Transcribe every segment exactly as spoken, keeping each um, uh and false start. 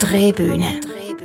Drehbühne.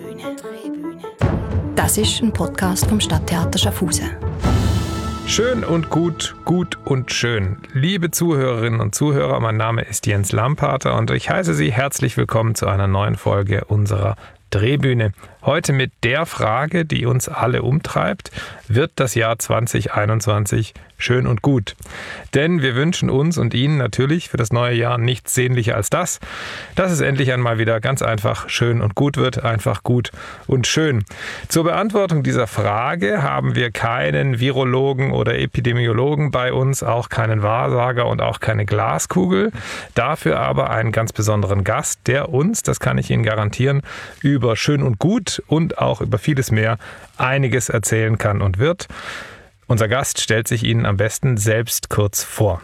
Das ist ein Podcast vom Stadttheater Schaffhausen. Schön und gut, gut und schön. Liebe Zuhörerinnen und Zuhörer, mein Name ist Jens Lampater und ich heiße Sie herzlich willkommen zu einer neuen Folge unserer Drehbühne. Heute mit der Frage, die uns alle umtreibt: Wird das Jahr zwanzig einundzwanzig schön und gut? Denn wir wünschen uns und Ihnen natürlich für das neue Jahr nichts sehnlicher als das, dass es endlich einmal wieder ganz einfach schön und gut wird, einfach gut und schön. Zur Beantwortung dieser Frage haben wir keinen Virologen oder Epidemiologen bei uns, auch keinen Wahrsager und auch keine Glaskugel. Dafür aber einen ganz besonderen Gast, der uns, das kann ich Ihnen garantieren, über schön und gut und auch über vieles mehr einiges erzählen kann und wird. Unser Gast stellt sich Ihnen am besten selbst kurz vor.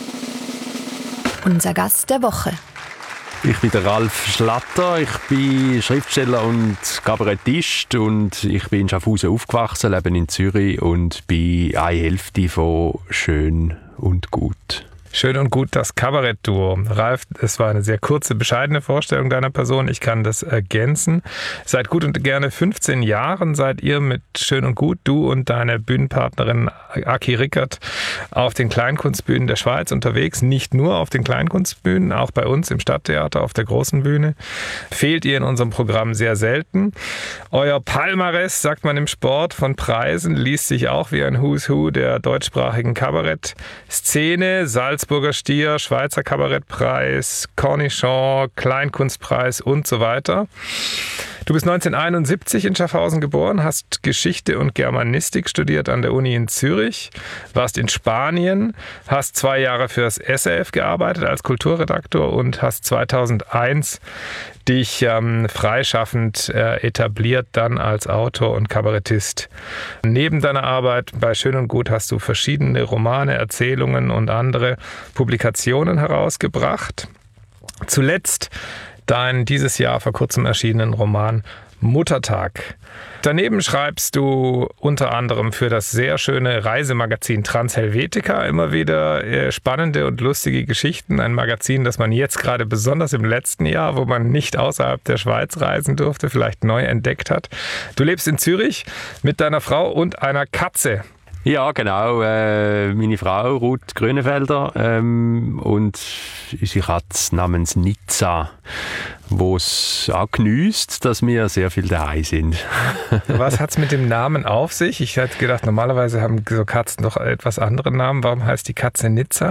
Unser Gast der Woche. Ich bin der Ralf Schlatter, ich bin Schriftsteller und Kabarettist und ich bin in Schaffhausen aufgewachsen, lebe in Zürich und bin eine Hälfte von Schön und Gut. Schön und gut, das Kabarettduo. Ralf, es war eine sehr kurze, bescheidene Vorstellung deiner Person. Ich kann das ergänzen. Seit gut und gerne fünfzehn Jahren seid ihr mit Schön und Gut, du und deine Bühnenpartnerin Aki Rickert, auf den Kleinkunstbühnen der Schweiz unterwegs. Nicht nur auf den Kleinkunstbühnen, auch bei uns im Stadttheater auf der großen Bühne. Fehlt ihr in unserem Programm sehr selten. Euer Palmares, sagt man im Sport, von Preisen liest sich auch wie ein Who's Who der deutschsprachigen Kabarettszene. Salzburger Stier, Schweizer Kabarettpreis, Cornichon, Kleinkunstpreis und so weiter. Du bist neunzehnhunderteinundsiebzig in Schaffhausen geboren, hast Geschichte und Germanistik studiert an der Uni in Zürich, warst in Spanien, hast zwei Jahre fürs S R F gearbeitet als Kulturredaktor und hast zweitausendeins dich ähm, freischaffend äh, etabliert, dann als Autor und Kabarettist. Neben deiner Arbeit bei Schön und Gut hast du verschiedene Romane, Erzählungen und andere Publikationen herausgebracht. Zuletzt dein dieses Jahr vor kurzem erschienenen Roman Muttertag. Daneben schreibst du unter anderem für das sehr schöne Reisemagazin Transhelvetica immer wieder spannende und lustige Geschichten. Ein Magazin, das man jetzt gerade besonders im letzten Jahr, wo man nicht außerhalb der Schweiz reisen durfte, vielleicht neu entdeckt hat. Du lebst in Zürich mit deiner Frau und einer Katze. Ja, genau. Äh, meine Frau, Ruth Grönefelder, ähm, und unsere Katze namens Nizza, die es auch geniesst, dass wir sehr viel daheim sind. Was hat es mit dem Namen auf sich? Ich hätte gedacht, normalerweise haben so Katzen doch etwas andere Namen. Warum heißt die Katze Nizza?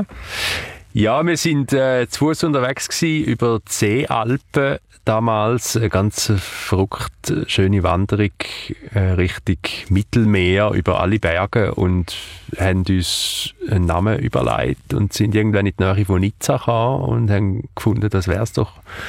Ja, wir sind äh, zu Fuß unterwegs gewesen, über die Seealpen damals. Eine ganz verrückt schöne Wanderung äh, Richtung Mittelmeer über alle Berge und haben uns einen Namen überlegt und sind irgendwann in die Nähe von Nizza gekommen und haben gefunden, das wäre es doch.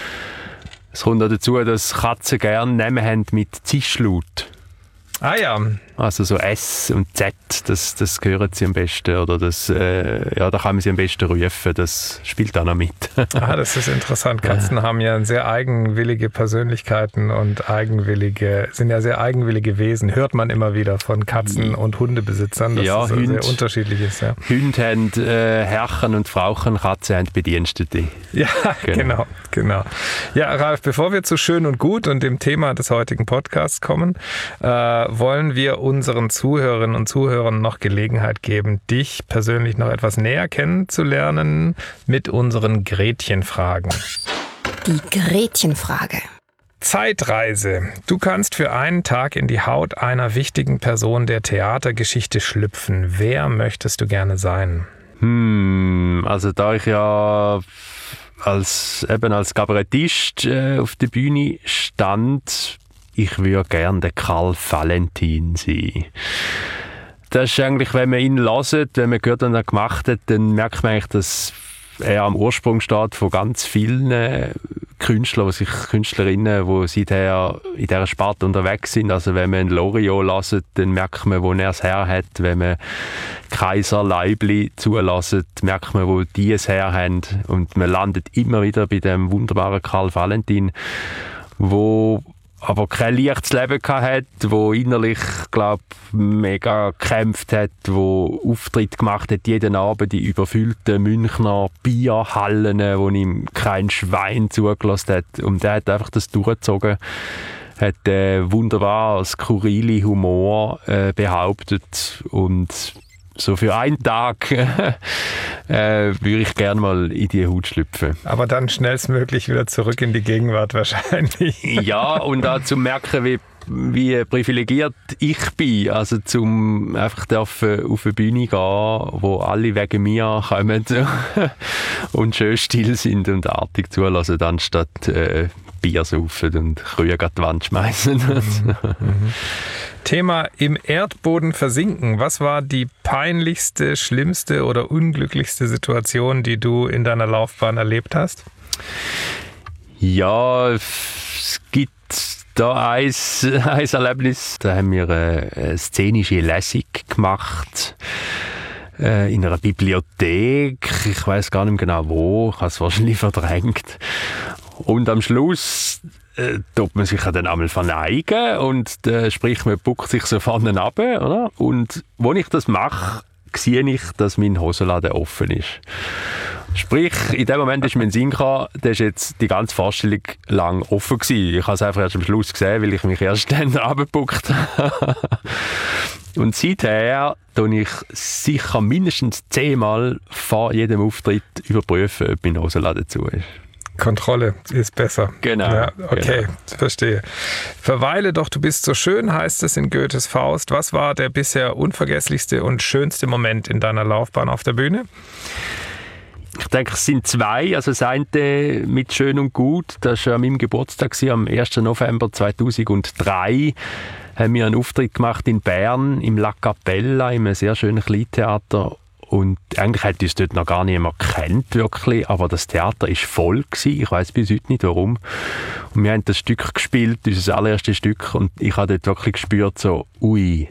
Es kommt auch dazu, dass Katzen gerne Namen haben mit Zischlaut. Ah ja. Also so S und Z, das, das gehören sie am besten, oder das, äh, ja, da kann man sie am besten rufen, das spielt auch noch mit. Ah, das ist interessant. Katzen haben ja sehr eigenwillige Persönlichkeiten und eigenwillige, sind ja sehr eigenwillige Wesen. Hört man immer wieder von Katzen- und Hundebesitzern, dass ja, das Hund, sehr unterschiedlich ist. Ja. Hunde haben äh, Herrchen und Frauchen, Katzen haben Bedienstete. Ja, genau. genau, genau. Ja, Ralf, bevor wir zu Schön und Gut und dem Thema des heutigen Podcasts kommen, äh, wollen wir unseren Zuhörerinnen und Zuhörern noch Gelegenheit geben, dich persönlich noch etwas näher kennenzulernen mit unseren Gretchenfragen. Die Gretchenfrage. Zeitreise. Du kannst für einen Tag in die Haut einer wichtigen Person der Theatergeschichte schlüpfen. Wer möchtest du gerne sein? Hm, also da ich ja als, eben als Kabarettist äh, auf der Bühne stand, ich würde gerne der Karl Valentin sein. Das ist eigentlich, wenn man ihn hört, wenn man gehört, was er gemacht hat, dann merkt man eigentlich, dass er am Ursprung steht von ganz vielen Künstlern, sich Künstlerinnen, die seither in dieser Sparte unterwegs sind. Also wenn man Loriot hört, dann merkt man, wo er es her hat. Wenn man Kaiser Leibli zulässt, merkt man, wo die es her haben. Und man landet immer wieder bei dem wunderbaren Karl Valentin, wo aber kein leichtes Leben hatte, wo innerlich, glaube mega gekämpft hat, wo Auftritt gemacht hat, jeden Abend in überfüllten Münchner Bierhallen, wo ihm kein Schwein zugelassen hat. Und der hat einfach das durchgezogen, hat äh, wunderbar skurrile Humor äh, behauptet und so für einen Tag äh, würde ich gerne mal in die Haut schlüpfen. Aber dann schnellstmöglich wieder zurück in die Gegenwart wahrscheinlich. Ja, und auch zu merken, wie, wie privilegiert ich bin. Also zum einfach dürfen auf eine Bühne gehen, wo alle wegen mir kommen und schön still sind und artig zulassen, anstatt äh, Bier saufen und Kühe an die Wand schmeißen. Mhm. Mhm. Thema im Erdboden versinken. Was war die peinlichste, schlimmste oder unglücklichste Situation, die du in deiner Laufbahn erlebt hast? Ja, es gibt da ein, ein Erlebnis. Da haben wir eine szenische Lesung gemacht äh, in einer Bibliothek. Ich weiß gar nicht mehr genau wo. Ich habe es wahrscheinlich verdrängt. Und am Schluss äh, tut man sich dann einmal verneigen und äh, sprich, man buckt sich so vorne runter, oder? Und wenn ich das mache, sehe ich, dass mein Hosenladen offen ist. Sprich, in dem Moment ist mein Sinn gekommen, der ist jetzt die ganze Vorstellung lang offen gewesen. Ich habe es einfach erst am Schluss gesehen, weil ich mich erst dann runtergebuckt habe. Und seither tue ich sicher mindestens zehnmal vor jedem Auftritt überprüfen, ob mein Hosenladen zu ist. Kontrolle ist besser. Genau. Ja, okay, genau. Verstehe. Verweile doch, du bist so schön, heißt es in Goethes Faust. Was war der bisher unvergesslichste und schönste Moment in deiner Laufbahn auf der Bühne? Ich denke, es sind zwei. Also das eine mit Schön und Gut, das war an meinem Geburtstag, am ersten November zweitausenddrei. Haben wir einen Auftritt gemacht in Bern, im La Capella, in einem sehr schönen Kleintheater. Und eigentlich hat uns dort noch gar niemand gekannt, wirklich, aber das Theater war voll gewesen. Ich weiss bis heute nicht, warum. Und wir haben das Stück gespielt, unser allererstes Stück, und ich habe dort wirklich gespürt, so, ui,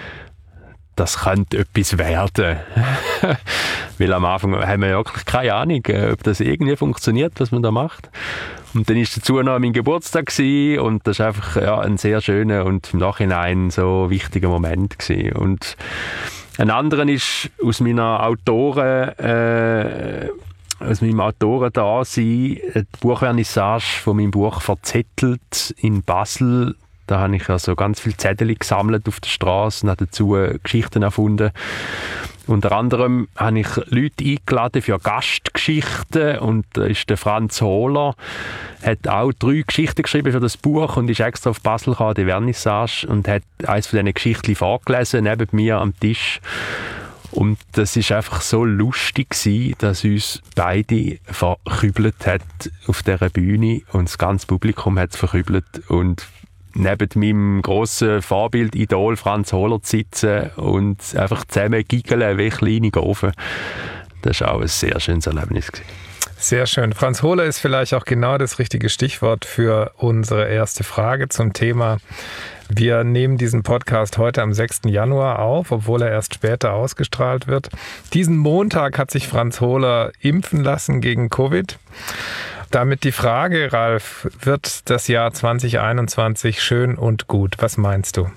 das könnte etwas werden. Weil am Anfang haben wir wirklich keine Ahnung, ob das irgendwie funktioniert, was man da macht. Und dann war dazu noch mein Geburtstag gewesen, und das war einfach ja, ein sehr schöner und im Nachhinein so wichtiger Moment gewesen. Und ein anderer ist aus meiner Autoren, äh, aus meinem Autoren-Dasein, die Buchvernissage von meinem Buch «Verzettelt» in Basel. Da habe ich also ganz viele Zettel gesammelt auf der Straße und habe dazu Geschichten erfunden. Unter anderem habe ich Leute eingeladen für Gastgeschichten, und da ist der Franz Hohler, hat auch drei Geschichten geschrieben für das Buch und ist extra auf Basel gekommen, die Vernissage, und hat eines von diesen Geschichten vorgelesen, neben mir am Tisch. Und das ist einfach so lustig gewesen, dass uns beide verkübelt hat auf dieser Bühne, und das ganze Publikum hat es verkübelt. Und neben meinem grossen Vorbild, Idol Franz Hohler zu sitzen und einfach zusammen giggeln wie kleine Gofen. Das war auch ein sehr schönes Erlebnis gewesen. Sehr schön. Franz Hohler ist vielleicht auch genau das richtige Stichwort für unsere erste Frage zum Thema. Wir nehmen diesen Podcast heute am sechsten Januar auf, obwohl er erst später ausgestrahlt wird. Diesen Montag hat sich Franz Hohler impfen lassen gegen Covid. Damit die Frage, Ralf, wird das Jahr zwanzig einundzwanzig schön und gut? Was meinst du?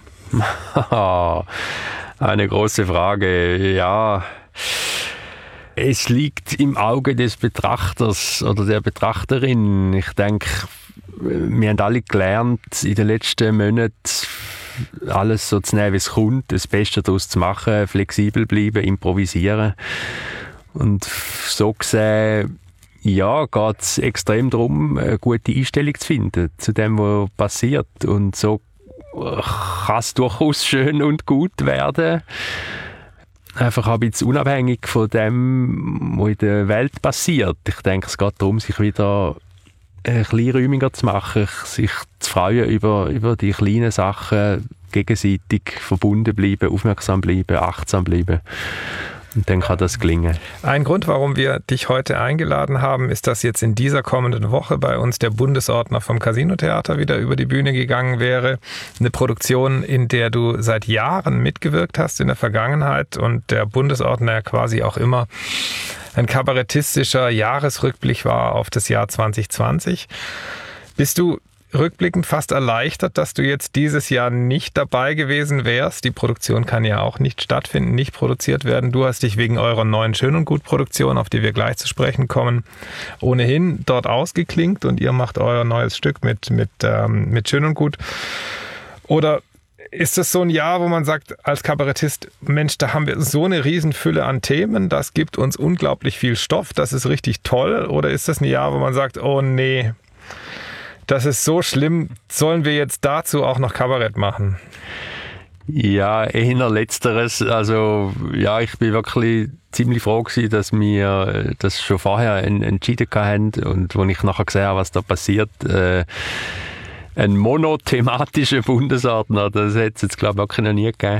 Eine große Frage, ja. Es liegt im Auge des Betrachters oder der Betrachterin. Ich denke, wir haben alle gelernt, in den letzten Monaten alles so zu nehmen, wie es kommt, das Beste daraus zu machen, flexibel bleiben, improvisieren. Und so gesehen, ja, geht es extrem darum, eine gute Einstellung zu finden zu dem, was passiert. Und so kann es durchaus schön und gut werden. Einfach ein bisschen unabhängig von dem, was in der Welt passiert. Ich denke, es geht darum, sich wieder ein bisschen räumiger zu machen, sich zu freuen über, über die kleinen Sachen, gegenseitig verbunden bleiben, aufmerksam bleiben, achtsam bleiben. Und dann kann das gelingen. Ein Grund, warum wir dich heute eingeladen haben, ist, dass jetzt in dieser kommenden Woche bei uns der Bundesordner vom Casino-Theater wieder über die Bühne gegangen wäre. Eine Produktion, in der du seit Jahren mitgewirkt hast in der Vergangenheit, und der Bundesordner ja quasi auch immer ein kabarettistischer Jahresrückblick war auf das Jahr zwanzig zwanzig. Bist du rückblickend fast erleichtert, dass du jetzt dieses Jahr nicht dabei gewesen wärst. Die Produktion kann ja auch nicht stattfinden, nicht produziert werden. Du hast dich wegen eurer neuen Schön und Gut Produktion, auf die wir gleich zu sprechen kommen, ohnehin dort ausgeklinkt und ihr macht euer neues Stück mit, mit, ähm, mit Schön und Gut. Oder ist das so ein Jahr, wo man sagt, als Kabarettist, Mensch, da haben wir so eine Riesenfülle an Themen, das gibt uns unglaublich viel Stoff, das ist richtig toll? Oder ist das ein Jahr, wo man sagt, oh nee, das ist so schlimm, sollen wir jetzt dazu auch noch Kabarett machen? Ja, eher Letzteres. Also ja, ich bin wirklich ziemlich froh gewesen, dass wir das schon vorher entschieden haben und als ich nachher gesehen habe, was da passiert, äh, ein monothematischer Bundesordner, das hätte es jetzt, glaube ich, wirklich noch nie gegeben.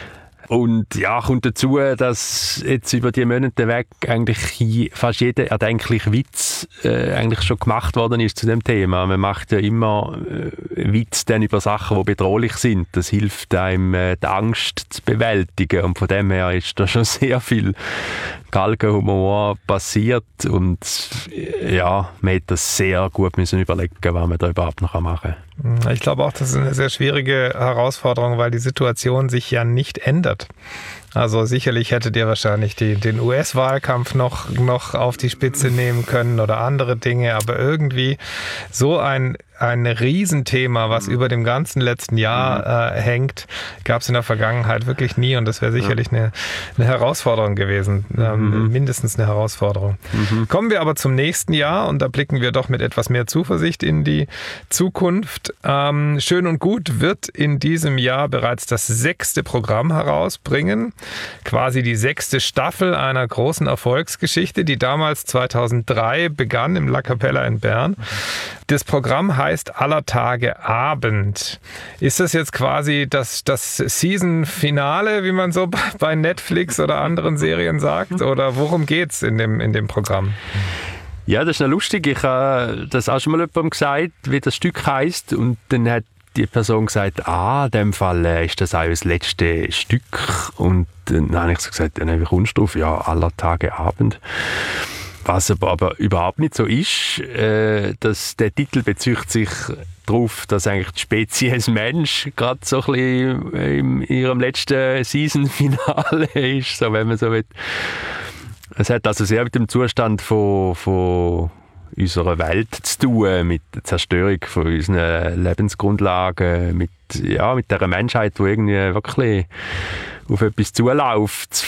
Und ja, kommt dazu, dass jetzt über die Monate weg eigentlich fast jeder erdenkliche Witz äh, eigentlich schon gemacht worden ist zu dem Thema. Man macht ja immer äh, Witz dann über Sachen, die bedrohlich sind. Das hilft einem, äh, die Angst zu bewältigen. Und von dem her ist da schon sehr viel Galgenhumor passiert. Und äh, ja, man hätte das sehr gut müssen überlegen, was man da überhaupt noch machen kann. Ich glaube auch, das ist eine sehr schwierige Herausforderung, weil die Situation sich ja nicht ändert. Also sicherlich hättet ihr wahrscheinlich die, den U S-Wahlkampf noch, noch auf die Spitze nehmen können oder andere Dinge, aber irgendwie so ein, ein Riesenthema, was über dem ganzen letzten Jahr äh, hängt, gab es in der Vergangenheit wirklich nie und das wäre sicherlich eine, eine Herausforderung gewesen, ähm, mhm. mindestens eine Herausforderung. Mhm. Kommen wir aber zum nächsten Jahr und da blicken wir doch mit etwas mehr Zuversicht in die Zukunft. Ähm, Schön und Gut wird in diesem Jahr bereits das sechste Programm herausbringen. Quasi die sechste Staffel einer großen Erfolgsgeschichte, die damals zweitausenddrei begann im La Capella in Bern. Das Programm heißt Aller Tage Abend. Ist das jetzt quasi das, das Season-Finale, wie man so bei Netflix oder anderen Serien sagt? Oder worum geht's in dem, in dem Programm? Ja, das ist noch lustig. Ich habe das auch schon mal jemandem gesagt, wie das Stück heisst. Und dann hat die Person gesagt, ah, in dem Fall äh, ist das auch das letzte Stück. Und dann habe ich so gesagt, wie kommst du drauf? Ja, Aller Tage Abend. Was aber, aber überhaupt nicht so ist, äh, dass der Titel bezieht sich darauf, dass eigentlich die Spezies Mensch gerade so ein bisschen in ihrem letzten Season-Finale ist, so wenn man so will. Es hat also sehr mit dem Zustand von, von unserer Welt zu tun, mit der Zerstörung von unseren Lebensgrundlagen, mit, ja, mit der Menschheit, die irgendwie wirklich auf etwas zuläuft,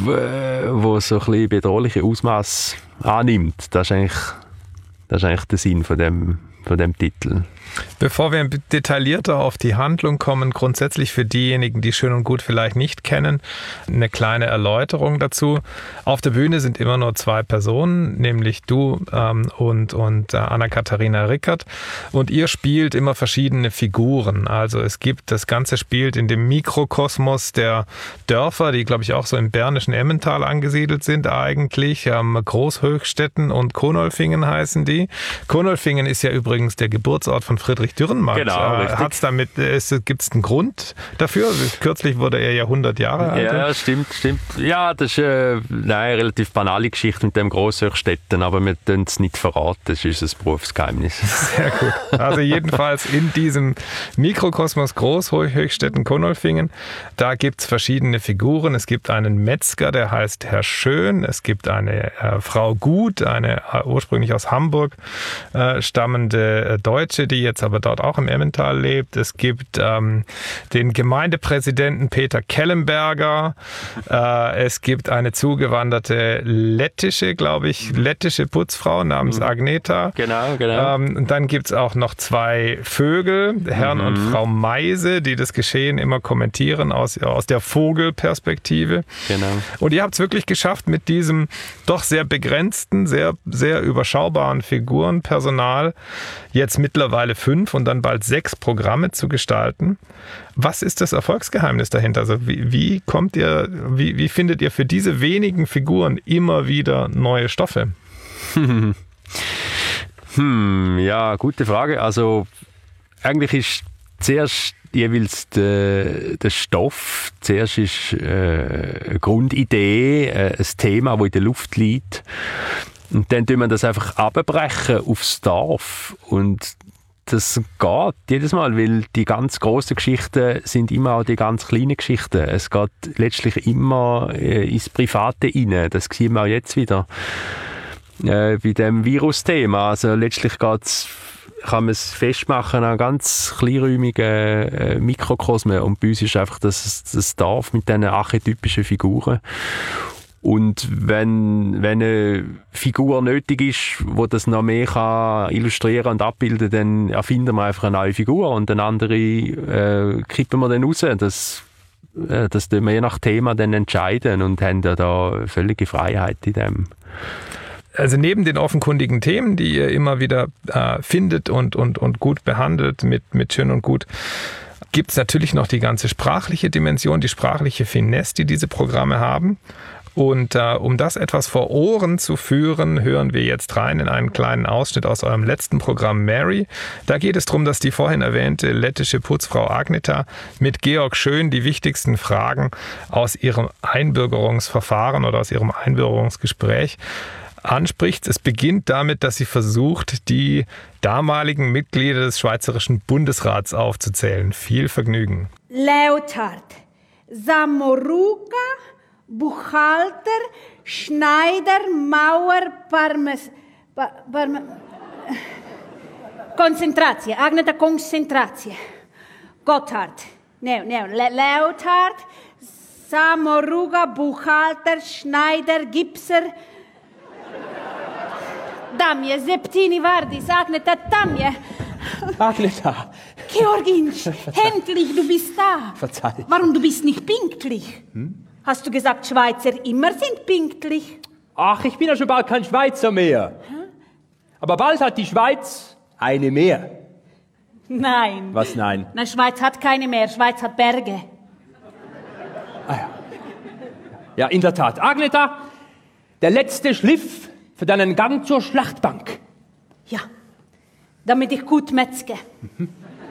wo so ein bisschen bedrohliche Ausmaß annimmt. Das ist eigentlich, das ist eigentlich der Sinn von dem, von dem Titel. Bevor wir detaillierter auf die Handlung kommen, grundsätzlich für diejenigen, die Schön und Gut vielleicht nicht kennen, eine kleine Erläuterung dazu. Auf der Bühne sind immer nur zwei Personen, nämlich du ähm, und, und äh, Anna-Katharina Rickert. Und ihr spielt immer verschiedene Figuren. Also es gibt, das Ganze spielt in dem Mikrokosmos der Dörfer, die, glaube ich, auch so im bernischen Emmental angesiedelt sind eigentlich. Ähm, Großhöchstetten und Konolfingen heißen die. Konolfingen ist ja übrigens der Geburtsort von Friedrich Dürrenmatt. Genau, äh, hat's damit, gibt es einen Grund dafür? Kürzlich wurde er ja hundert Jahre alt. Ja, stimmt, stimmt. Ja, das ist äh, nein, eine relativ banale Geschichte mit dem Großhöchstetten, aber wir dürfen es nicht verraten, das ist ein Berufsgeheimnis. Sehr gut. Also jedenfalls in diesem Mikrokosmos Großhöchstetten-Konolfingen, da gibt es verschiedene Figuren. Es gibt einen Metzger, der heißt Herr Schön. Es gibt eine äh, Frau Gut, eine äh, ursprünglich aus Hamburg äh, stammende äh, Deutsche, die jetzt aber dort auch im Emmental lebt. Es gibt ähm, den Gemeindepräsidenten Peter Kellenberger. Äh, es gibt eine zugewanderte lettische, glaube ich, lettische Putzfrau namens Agneta. Genau, genau. Ähm, und dann gibt es auch noch zwei Vögel, Herrn mhm. und Frau Meise, die das Geschehen immer kommentieren aus, aus der Vogelperspektive. Genau. Und ihr habt es wirklich geschafft, mit diesem doch sehr begrenzten, sehr, sehr überschaubaren Figurenpersonal jetzt mittlerweile fünf und dann bald sechs Programme zu gestalten. Was ist das Erfolgsgeheimnis dahinter? Also wie, wie kommt ihr, wie, wie findet ihr für diese wenigen Figuren immer wieder neue Stoffe? Hm, hm ja, gute Frage. Also eigentlich ist zuerst jeweils der, der Stoff, zuerst ist äh, eine Grundidee, äh, ein Thema, das in der Luft liegt. Und dann tun wir das einfach abbrechen aufs Dorf und das geht jedes Mal, weil die ganz grossen Geschichten sind immer auch die ganz kleinen Geschichten. Es geht letztlich immer äh, ins Private rein. Das sehen wir auch jetzt wieder äh, bei dem Virus-Thema. Also letztlich geht's, kann man es festmachen an ganz kleinräumigen äh, Mikrokosmen. Und bei uns ist einfach das, das Dorf mit diesen archetypischen Figuren. Und wenn, wenn eine Figur nötig ist, die das noch mehr kann illustrieren und abbilden, dann erfinden wir einfach eine neue Figur und eine andere äh, kippen wir dann raus. Das, äh, das tun wir je nach Thema dann entscheiden und haben ja da völlige Freiheit in dem. Also neben den offenkundigen Themen, die ihr immer wieder äh, findet und, und, und gut behandelt mit, mit Schön und Gut, gibt es natürlich noch die ganze sprachliche Dimension, die sprachliche Finesse, die diese Programme haben. Und äh, um das etwas vor Ohren zu führen, hören wir jetzt rein in einen kleinen Ausschnitt aus eurem letzten Programm Mary. Da geht es darum, dass die vorhin erwähnte lettische Putzfrau Agneta mit Georg Schön die wichtigsten Fragen aus ihrem Einbürgerungsverfahren oder aus ihrem Einbürgerungsgespräch anspricht. Es beginnt damit, dass sie versucht, die damaligen Mitglieder des Schweizerischen Bundesrats aufzuzählen. Viel Vergnügen. Leotard, Samoruga, Buchhalter, Schneider, Mauer, Parmes... Pa, Parme, Konzentratie, Agneta Konzentratie. Gotthard, ne, ne, Le, Leotard, Samoruga, Buchhalter, Schneider, Gipser... Damje, Septini, Vardis, Agneta, Damje. Agneta. Georginsch, endlich, du bist da. Verzeih. Warum, du bist nicht pünktlich? Hm? Hast du gesagt, Schweizer immer sind pünktlich? Ach, ich bin ja schon bald kein Schweizer mehr. Hm? Aber bald hat die Schweiz eine mehr. Nein. Was nein? Na, Schweiz hat keine mehr, Schweiz hat Berge. Ah ja. Ja, in der Tat. Agneta, der letzte Schliff für deinen Gang zur Schlachtbank. Ja, damit ich gut metzge. Mhm.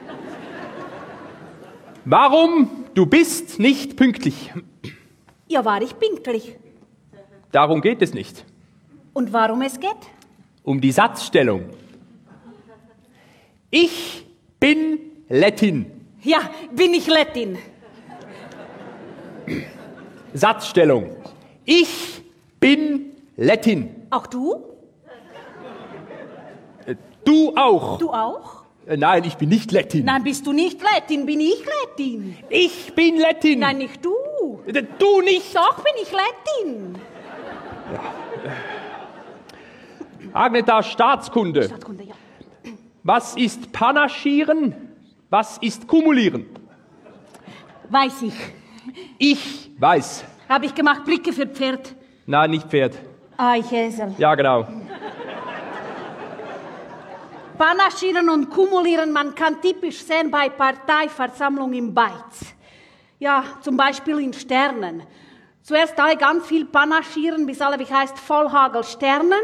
Warum du bist nicht pünktlich? Ja, war ich pünktlich. Darum geht es nicht. Und warum es geht? Um die Satzstellung. Ich bin Lettin. Ja, bin ich Lettin. Satzstellung. Ich bin Lettin. Auch du? Äh, du auch. Du auch? Äh, nein, ich bin nicht Lettin. Nein, bist du nicht Lettin, bin ich Lettin. Ich bin Lettin. Nein, nicht du. Äh, du nicht. Doch, bin ich Lettin. Ja. Agneta, Staatskunde. Staatskunde, ja. Was ist Panaschieren? Was ist Kumulieren? Weiß ich. Ich weiß. Habe ich gemacht, Blicke für Pferd. Nein, nicht Pferd. Ah, ich Esel. Ja, genau. Panaschieren und Kumulieren, man kann typisch sehen bei Parteiversammlung im Beiz. Ja, zum Beispiel in Sternen. Zuerst alle ganz viel panaschieren, bis alle, wie heißt, Vollhagel Sternen.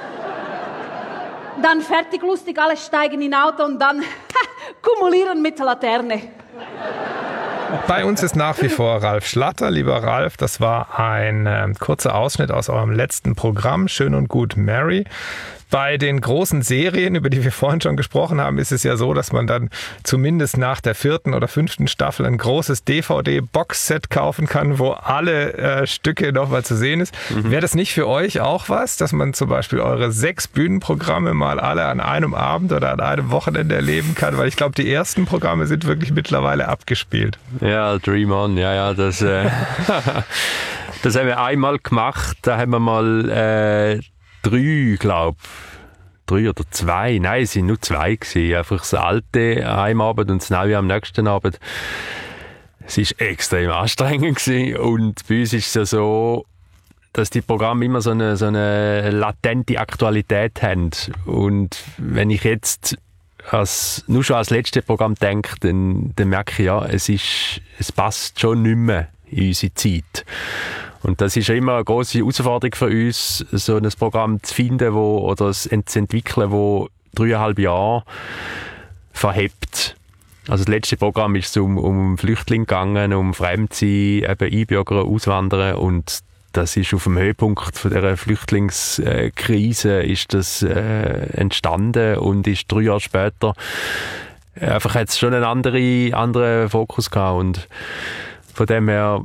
Dann fertig lustig, alle steigen in Auto und dann kumulieren mit der Laterne. Bei uns ist nach wie vor Ralf Schlatter. Lieber Ralf, das war ein äh, kurzer Ausschnitt aus eurem letzten Programm, Schön und Gut Mary. Bei den großen Serien, über die wir vorhin schon gesprochen haben, ist es ja so, dass man dann zumindest nach der vierten oder fünften Staffel ein großes D V D-Boxset kaufen kann, wo alle äh, Stücke nochmal zu sehen ist. Mhm. Wäre das nicht für euch auch was, dass man zum Beispiel eure sechs Bühnenprogramme mal alle an einem Abend oder an einem Wochenende erleben kann? Weil ich glaube, die ersten Programme sind wirklich mittlerweile abgespielt. Ja, Dream On, ja, ja, das, äh, das haben wir einmal gemacht. Da haben wir mal äh, drei, glaube drei oder zwei, nein, es waren nur zwei gewesen. Einfach das alte an einem Abend und das neue am nächsten Abend. Es war extrem anstrengend gewesen. Und bei uns ist es ja so, dass die Programme immer so eine, so eine latente Aktualität haben. Und wenn ich jetzt als, nur schon als letztes Programm denke, dann, dann merke ich, ja, es, ist, es passt schon nicht mehr in unsere Zeit. Und das ist ja immer eine grosse Herausforderung für uns, so ein Programm zu finden wo, oder es zu entwickeln, das dreieinhalb Jahre verhebt. Also das letzte Programm ist um, um Flüchtlinge gegangen, um Fremdsein, eben Einbürger, Auswandern. Und das ist auf dem Höhepunkt von der Flüchtlingskrise ist das äh, entstanden und ist drei Jahre später einfach hat es schon einen anderen, anderen Fokus gehabt und von dem her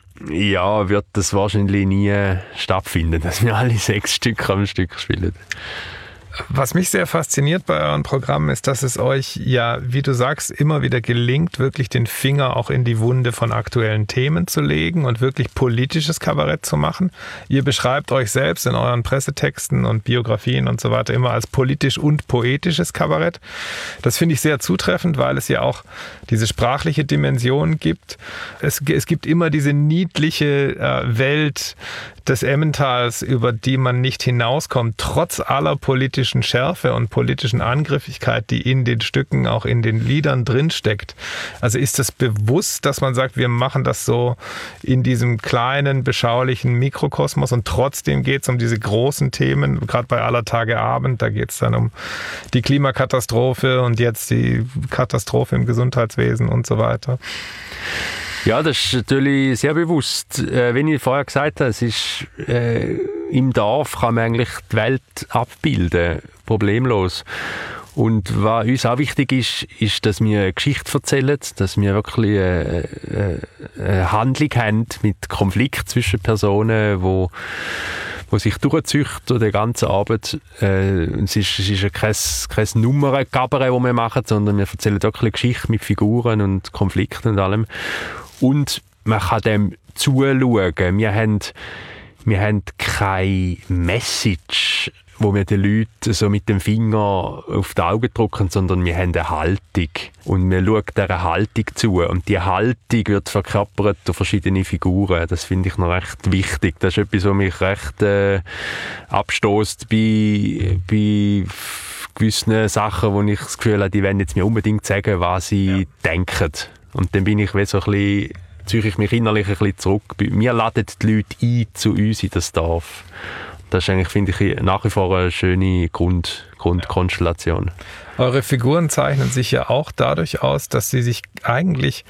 ja, wird das wahrscheinlich nie stattfinden, dass wir alle sechs Stück am Stück spielen. Was mich sehr fasziniert bei euren Programmen ist, dass es euch ja, wie du sagst, immer wieder gelingt, wirklich den Finger auch in die Wunde von aktuellen Themen zu legen und wirklich politisches Kabarett zu machen. Ihr beschreibt euch selbst in euren Pressetexten und Biografien und so weiter immer als politisch und poetisches Kabarett. Das finde ich sehr zutreffend, weil es ja auch diese sprachliche Dimension gibt. Es, es gibt immer diese niedliche äh, Welt des Emmentals, über die man nicht hinauskommt, trotz aller politischen Schärfe und politischen Angriffigkeit, die in den Stücken, auch in den Liedern drinsteckt. Also ist es bewusst, dass man sagt, wir machen das so in diesem kleinen, beschaulichen Mikrokosmos und trotzdem geht es um diese großen Themen, gerade bei Aller Tage Abend, da geht es dann um die Klimakatastrophe und jetzt die Katastrophe im Gesundheitswesen und so weiter. Ja, das ist natürlich sehr bewusst. Äh, wie ich vorher gesagt habe, es ist, äh, im Dorf kann man eigentlich die Welt abbilden, problemlos. Und was uns auch wichtig ist, ist, dass wir eine Geschichte erzählen, dass wir wirklich eine, eine Handlung haben mit Konflikt zwischen Personen, wo wo sich durchzieht durch die ganze Arbeit. Äh, es ist, es ist kein, kein Nummern-Kabarett, das wir machen, sondern wir erzählen wirklich eine Geschichte mit Figuren und Konflikten und allem. Und man kann dem zuschauen. Wir haben, wir haben keine Message, wo wir den Leuten so mit dem Finger auf die Augen drücken, sondern wir haben eine Haltung. Und wir schauen dieser Haltung zu. Und die Haltung wird verkörpert durch verschiedene Figuren. Das finde ich noch recht wichtig. Das ist etwas, was mich recht äh, abstößt bei, bei gewissen Sachen, wo ich das Gefühl habe, die wollen jetzt mir unbedingt sagen, was sie ja. denken. Und dann bin ich wie so ein bisschen, ziehe ich mich innerlich ein bisschen zurück. Wir laden die Leute ein zu uns in das Dorf. Das ist eigentlich, finde ich, nach wie vor eine schöne Grund, Grundkonstellation. Eure Figuren zeichnen sich ja auch dadurch aus, dass sie sich eigentlich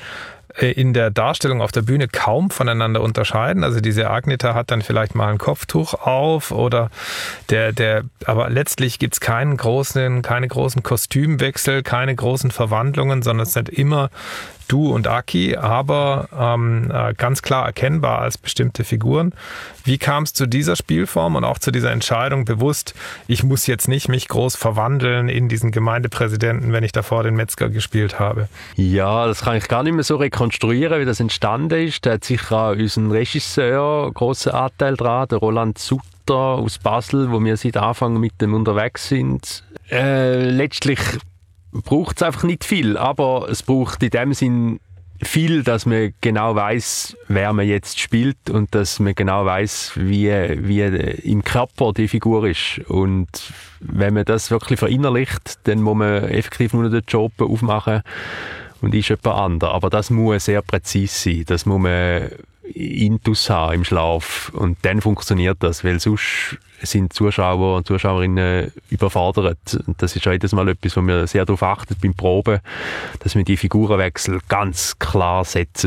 in der Darstellung auf der Bühne kaum voneinander unterscheiden. Also diese Agneta hat dann vielleicht mal ein Kopftuch auf oder der, der, aber letztlich gibt es keinen großen, keine großen Kostümwechsel, keine großen Verwandlungen, sondern es sind immer du und Aki, aber ähm, ganz klar erkennbar als bestimmte Figuren. Wie kam es zu dieser Spielform und auch zu dieser Entscheidung bewusst, ich muss jetzt nicht mich groß verwandeln in diesen Gemeindepräsidenten, wenn ich davor den Metzger gespielt habe? Ja, das kann ich gar nicht mehr so rekonstruieren, wie das entstanden ist. Da hat sicher auch unser Regisseur einen grossen Anteil dran, der Roland Sutter aus Basel, wo wir seit Anfang mit dem unterwegs sind. Äh, letztlich braucht es einfach nicht viel, aber es braucht in dem Sinn viel, dass man genau weiß, wer man jetzt spielt und dass man genau weiß, wie, wie im Körper die Figur ist. Und wenn man das wirklich verinnerlicht, dann muss man effektiv nur den Job aufmachen und ist jemand anderes. Aber das muss sehr präzise sein, das muss man Intus haben im Schlaf und dann funktioniert das, weil sonst sind Zuschauer und Zuschauerinnen überfordert. Das ist auch jedes Mal etwas, wo wir sehr darauf achten beim Proben, dass wir die Figurenwechsel ganz klar setzen.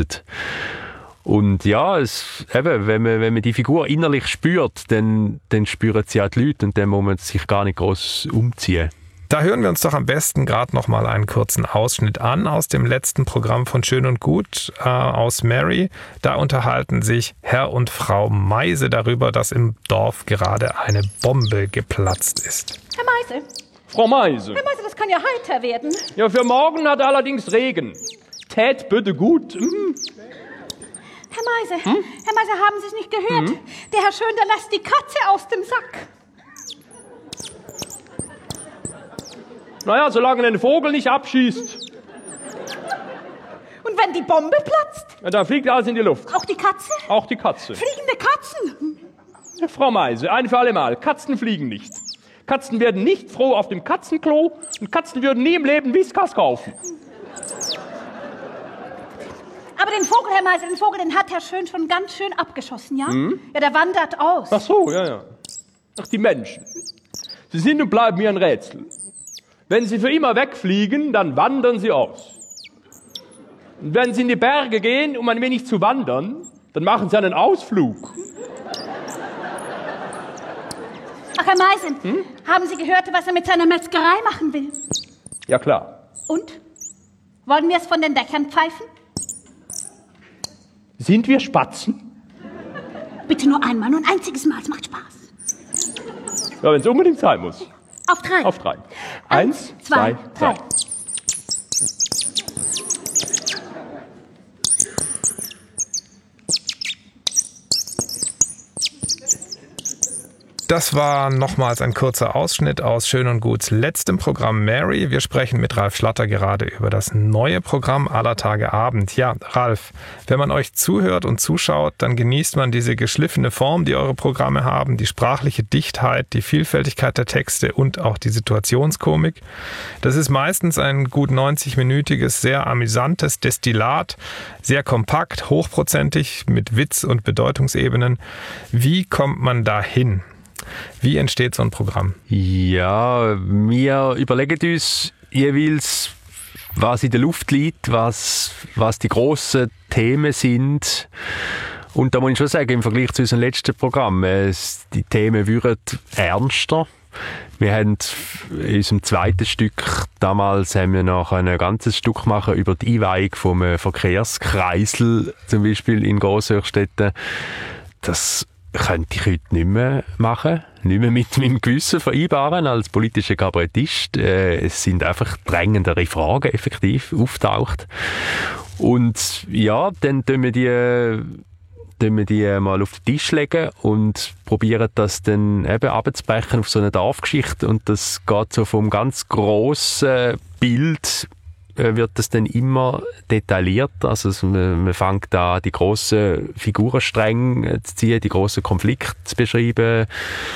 Und ja, es, eben, wenn, man, wenn man die Figur innerlich spürt, dann, dann spüren sie auch die Leute und dann muss man sich gar nicht groß umziehen. Da hören wir uns doch am besten gerade noch mal einen kurzen Ausschnitt an aus dem letzten Programm von Schön und Gut, äh, aus Mary. Da unterhalten sich Herr und Frau Meise darüber, dass im Dorf gerade eine Bombe geplatzt ist. Herr Meise. Frau Meise. Herr Meise, das kann ja heiter werden. Ja, für morgen hat er allerdings Regen. Tät bitte gut. Mhm. Herr Meise, hm? Herr Meise, haben Sie es nicht gehört? Mhm. Der Herr Schön, der lässt die Katze aus dem Sack. Naja, solange er den Vogel nicht abschießt. Und wenn die Bombe platzt? Ja, dann fliegt alles in die Luft. Auch die Katze? Auch die Katze. Fliegende Katzen? Ja, Frau Meise, ein für alle Mal. Katzen fliegen nicht. Katzen werden nicht froh auf dem Katzenklo und Katzen würden nie im Leben Whiskas kaufen. Aber den Vogel, Herr Meise, den Vogel, den hat Herr Schön schon ganz schön abgeschossen, ja? Mhm. Ja, der wandert aus. Ach so, ja, ja. Ach, die Menschen. Sie sind und bleiben mir ein Rätsel. Wenn sie für immer wegfliegen, dann wandern sie aus. Und wenn sie in die Berge gehen, um ein wenig zu wandern, Dann machen Sie einen Ausflug. Ach, Herr Meisen, hm? haben Sie gehört, was er mit seiner Metzgerei machen will? Ja, klar. Und? Wollen wir es von den Dächern pfeifen? Sind wir Spatzen? Bitte nur einmal, nur ein einziges Mal, es macht Spaß. Ja, wenn es unbedingt sein muss. Auf drei. Auf drei. Eins, Eins zwei, zwei, drei. drei. Das war nochmals ein kurzer Ausschnitt aus Schön und Guts letztem Programm Mary. Wir sprechen mit Ralf Schlatter gerade über das neue Programm Aller Tage Abend. Ja, Ralf, wenn man euch zuhört und zuschaut, dann genießt man diese geschliffene Form, die eure Programme haben, die sprachliche Dichtheit, die Vielfältigkeit der Texte und auch die Situationskomik. Das ist meistens ein gut neunzig-minütiges, sehr amüsantes Destillat, sehr kompakt, hochprozentig, mit Witz und Bedeutungsebenen. Wie kommt man da hin? Wie entsteht so ein Programm? Ja, wir überlegen uns jeweils, was in der Luft liegt, was, was die grossen Themen sind. Und da muss ich schon sagen, im Vergleich zu unserem letzten Programm, es, die Themen würden ernster. Wir haben in unserem zweiten Stück, damals haben wir noch ein ganzes Stück machen über die Einweihung vom Verkehrskreisel, zum Beispiel in Grossörstetten. Das könnte ich heute nicht mehr machen, nicht mehr mit meinem Gewissen vereinbaren als politischer Kabarettist. Äh, es sind einfach drängendere Fragen effektiv auftaucht. Und ja, dann tun wir die, tun wir die mal auf den Tisch legen und probieren das dann eben abzubrechen auf so eine Dorfgeschichte. Und das geht so vom ganz grossen Bild, wird das dann immer detailliert. Also man, man fängt an, die grossen Figurenstränge zu ziehen, die grossen Konflikte zu beschreiben.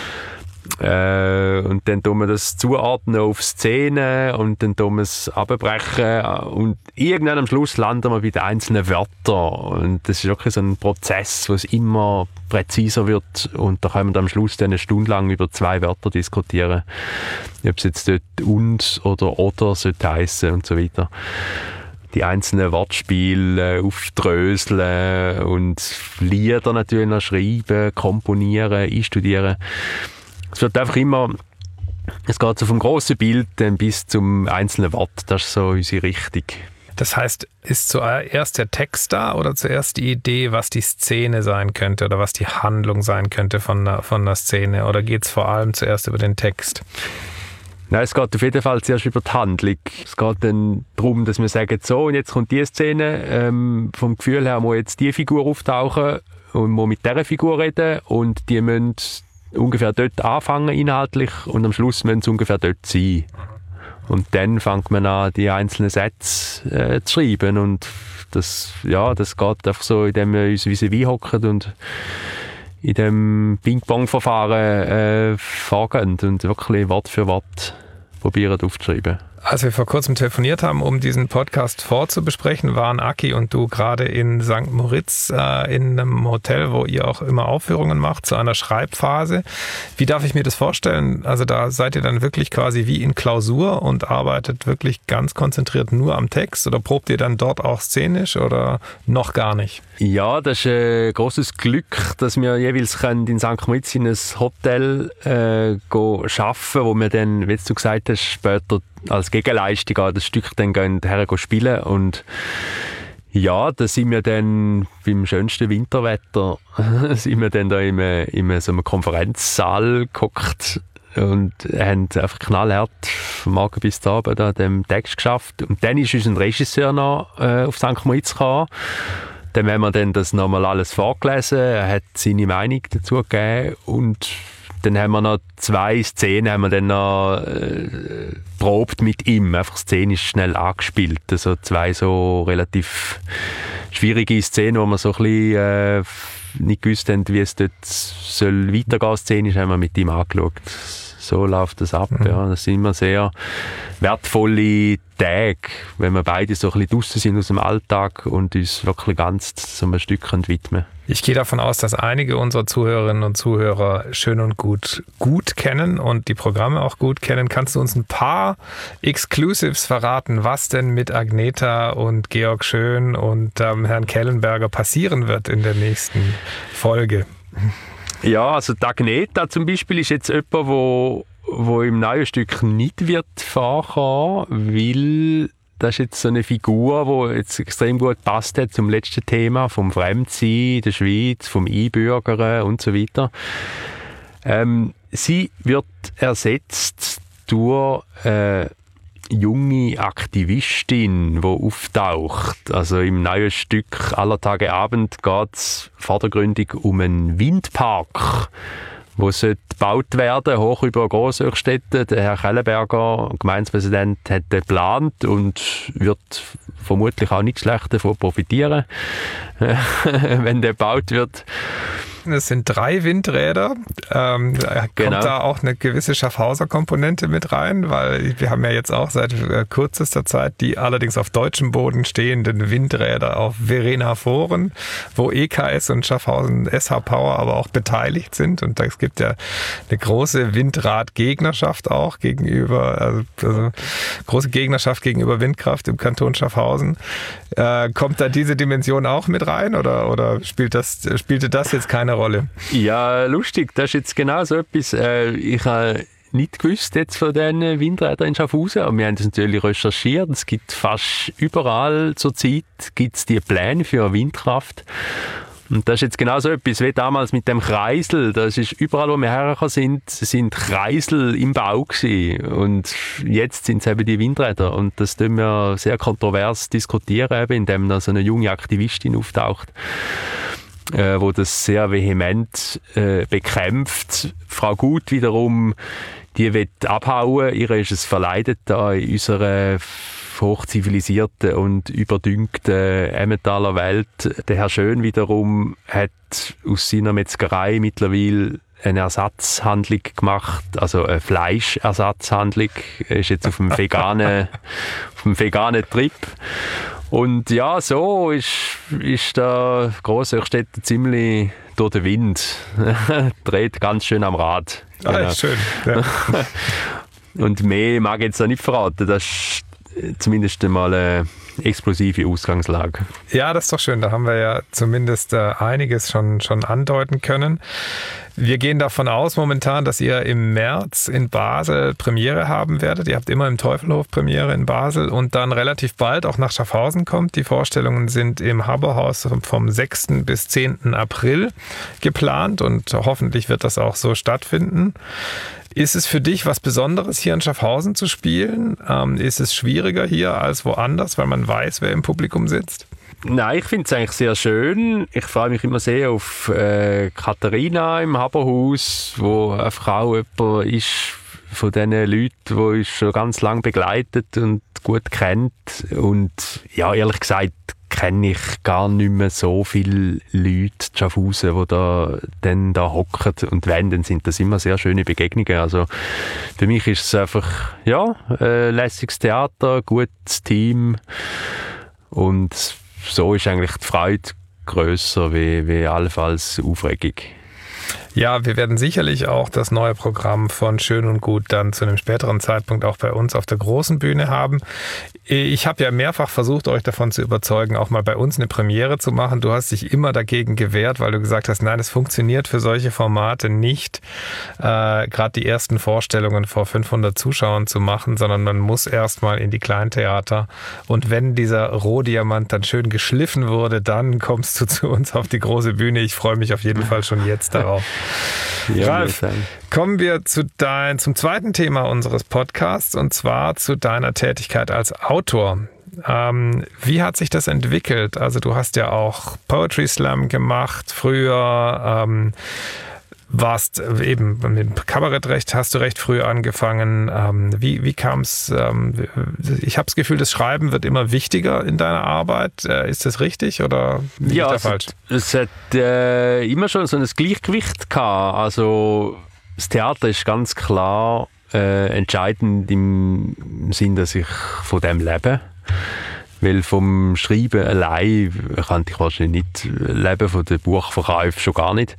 Äh, und dann tun wir das zuordnen auf Szenen und dann tun wir es abbrechen und irgendwann am Schluss landen wir bei den einzelnen Wörtern und das ist wirklich so ein Prozess, wo es immer präziser wird und da können wir am Schluss dann eine Stunde lang über zwei Wörter diskutieren, ob es jetzt dort und oder oder sollte heissen und so weiter. Die einzelnen Wortspiele aufdröseln und Lieder natürlich noch schreiben, komponieren, einstudieren. Es wird einfach immer, es geht so vom grossen Bild bis zum einzelnen Wort, das ist so unsere Richtung. Das heißt, ist zuerst der Text da oder zuerst die Idee, was die Szene sein könnte oder was die Handlung sein könnte von einer, von einer Szene oder geht es vor allem zuerst über den Text? Nein, es geht auf jeden Fall zuerst über die Handlung. Es geht dann darum, dass wir sagen, so und jetzt kommt die Szene, ähm, vom Gefühl her muss jetzt die Figur auftauchen und muss mit dieser Figur reden und die müssen ungefähr dort anfangen inhaltlich und am Schluss müssen sie ungefähr dort sein. Und dann fängt man an, die einzelnen Sätze äh, zu schreiben und das, ja, das geht einfach so, indem wir uns vis-à-vis hocken und in dem Ping-Pong-Verfahren äh, vorgehen und wirklich Wort für Wort probieren aufzuschreiben. Als wir vor kurzem telefoniert haben, um diesen Podcast vorzubesprechen, waren Aki und du gerade in Sankt Moritz äh, in einem Hotel, wo ihr auch immer Aufführungen macht, zu einer Schreibphase. Wie darf ich mir das vorstellen? Also da seid ihr dann wirklich quasi wie in Klausur und arbeitet wirklich ganz konzentriert nur am Text oder probt ihr dann dort auch szenisch oder noch gar nicht? Ja, das ist ein grosses Glück, dass wir jeweils in Sankt Moritz in ein Hotel äh, gehen, arbeiten, wo wir dann, wie du gesagt hast, später als Gegenleistung an das Stück dann gehen, hergehen spielen und ja, da sind wir dann beim schönsten Winterwetter sind wir dann da in einem, in so einem Konferenzsaal gehockt und haben einfach knallhart vom Morgen bis zum Abend an dem Text geschafft und dann ist unser Regisseur noch äh, auf Sankt Moritz gekommen. Dann haben wir dann das nochmal alles vorgelesen, er hat seine Meinung dazu gegeben und dann haben wir noch zwei Szenen, haben wir dann noch äh, probt mit ihm, einfach szenisch schnell angespielt. Also zwei so relativ schwierige Szenen, wo wir so ein bisschen äh, nicht gewusst haben, wie es dort soll weitergehen szenisch, haben wir mit ihm angeschaut. So läuft das ab. Mhm. Ja. Das sind immer sehr wertvolle Tage, wenn wir beide so ein bisschen draussen sind aus dem Alltag und uns wirklich ganz so einem Stück widmen. Ich gehe davon aus, dass einige unserer Zuhörerinnen und Zuhörer Schön und Gut gut kennen und die Programme auch gut kennen. Kannst du uns ein paar Exclusives verraten, was denn mit Agneta und Georg Schön und ähm, Herrn Kellenberger passieren wird in der nächsten Folge? Ja, also die Agneta zum Beispiel ist jetzt jemand, wo, wo im neuen Stück nicht wird vorkommen, weil das ist jetzt so eine Figur, die jetzt extrem gut passt hat zum letzten Thema, vom Fremdsein, der Schweiz, vom Einbürgern und so weiter. Ähm, sie wird ersetzt durch eine junge Aktivistin, die auftaucht. Also im neuen Stück «Aller Tage Abend» geht es vordergründig um einen Windpark, wo gebaut werden, hoch über Grosshochstetten. Der Herr Kellenberger, Gemeindepräsident, hat den geplant und wird vermutlich auch nicht schlecht davon profitieren, wenn der gebaut wird. Es sind drei Windräder. Ähm, kommt genau. da auch eine gewisse Schaffhauser-Komponente mit rein? Weil wir haben ja jetzt auch seit äh, kürzester Zeit die allerdings auf deutschem Boden stehenden Windräder auf Verena Foren, wo E K S und Schaffhausen S H Power aber auch beteiligt sind. Und es gibt ja eine große Windrad-Gegnerschaft auch gegenüber, also, also große Gegnerschaft gegenüber Windkraft im Kanton Schaffhausen. Äh, kommt da diese Dimension auch mit rein oder, oder spielt das, spielte das jetzt keine Rolle? Ja, lustig. Das ist jetzt genau so etwas. Äh, ich habe nicht gewusst jetzt von diesen Windrädern in Schaffhausen, aber wir haben das natürlich recherchiert. Es gibt fast überall zurzeit gibt's die Pläne für Windkraft. Und das ist jetzt genau so etwas wie damals mit dem Kreisel. Das ist überall, wo wir hergekommen sind, sind Kreisel im Bau gewesen. Und jetzt sind es eben die Windräder. Und das tun wir sehr kontrovers diskutieren, eben, indem da so eine junge Aktivistin auftaucht, äh, wo das sehr vehement äh, bekämpft. Frau Gut wiederum, die will abhauen. Ihr ist es verleidet, da in unserer hochzivilisierten und überdüngten Emmentaler Welt. Der Herr Schön wiederum hat aus seiner Metzgerei mittlerweile eine Ersatzhandlung gemacht, also eine Fleischersatzhandlung. Er ist jetzt auf dem veganen, auf dem veganen Trip. Und ja, so ist, ist der Grosshochstetter ziemlich durch den Wind. Dreht ganz schön am Rad. Ah, genau. Schön. Ja. Und mehr mag ich jetzt auch nicht verraten. Das ist zumindest einmal eine explosive Ausgangslage. Ja, das ist doch schön. Da haben wir ja zumindest äh, einiges schon, schon andeuten können. Wir gehen davon aus momentan, dass ihr im März in Basel Premiere haben werdet. Ihr habt immer im Teufelhof Premiere in Basel und dann relativ bald auch nach Schaffhausen kommt. Die Vorstellungen sind im Haberhaus vom sechsten bis zehnten April geplant und hoffentlich wird das auch so stattfinden. Ist es für dich was Besonderes, hier in Schaffhausen zu spielen? Ähm, ist es schwieriger hier als woanders, weil man weiß, wer im Publikum sitzt? Nein, ich finde es eigentlich sehr schön. Ich freue mich immer sehr auf äh, Katharina im Haberhaus, wo eine Frau jemand ist von diesen Leuten, die uns schon ganz lange begleitet und gut kennt. Und ja, ehrlich gesagt, kenne ich gar nicht mehr so viele Leute in Schaffhausen, die da, dann da hocken und wenn, dann sind das immer sehr schöne Begegnungen. Also für mich ist es einfach, ja, ein lässiges Theater, gutes Team und so ist eigentlich die Freude grösser wie, wie allenfalls Aufregung. Ja, wir werden sicherlich auch das neue Programm von Schön und Gut dann zu einem späteren Zeitpunkt auch bei uns auf der großen Bühne haben. Ich habe ja mehrfach versucht, euch davon zu überzeugen, auch mal bei uns eine Premiere zu machen. Du hast dich immer dagegen gewehrt, weil du gesagt hast, nein, es funktioniert für solche Formate nicht, äh, gerade die ersten Vorstellungen vor fünfhundert Zuschauern zu machen, sondern man muss erstmal in die Kleintheater. Und wenn dieser Rohdiamant dann schön geschliffen wurde, dann kommst du zu uns auf die große Bühne. Ich freue mich auf jeden Fall schon jetzt darauf. Ja, Ralf, kommen wir zu dein, zum zweiten Thema unseres Podcasts und zwar zu deiner Tätigkeit als Autor. Ähm, wie hat sich das entwickelt? Also du hast ja auch Poetry Slam gemacht früher, ähm, warst eben mit dem Kabarettrecht, hast du recht früh angefangen. Ähm, wie wie kam es? Ähm, ich habe das Gefühl, das Schreiben wird immer wichtiger in deiner Arbeit. Äh, ist das richtig oder ja, ist das es falsch? Hat, es hat äh, immer schon so ein Gleichgewicht gehabt. Also das Theater ist ganz klar äh, entscheidend im Sinn, dass ich von dem lebe. Weil vom Schreiben allein kann ich wahrscheinlich nicht leben, von den Buchverkäufen schon gar nicht.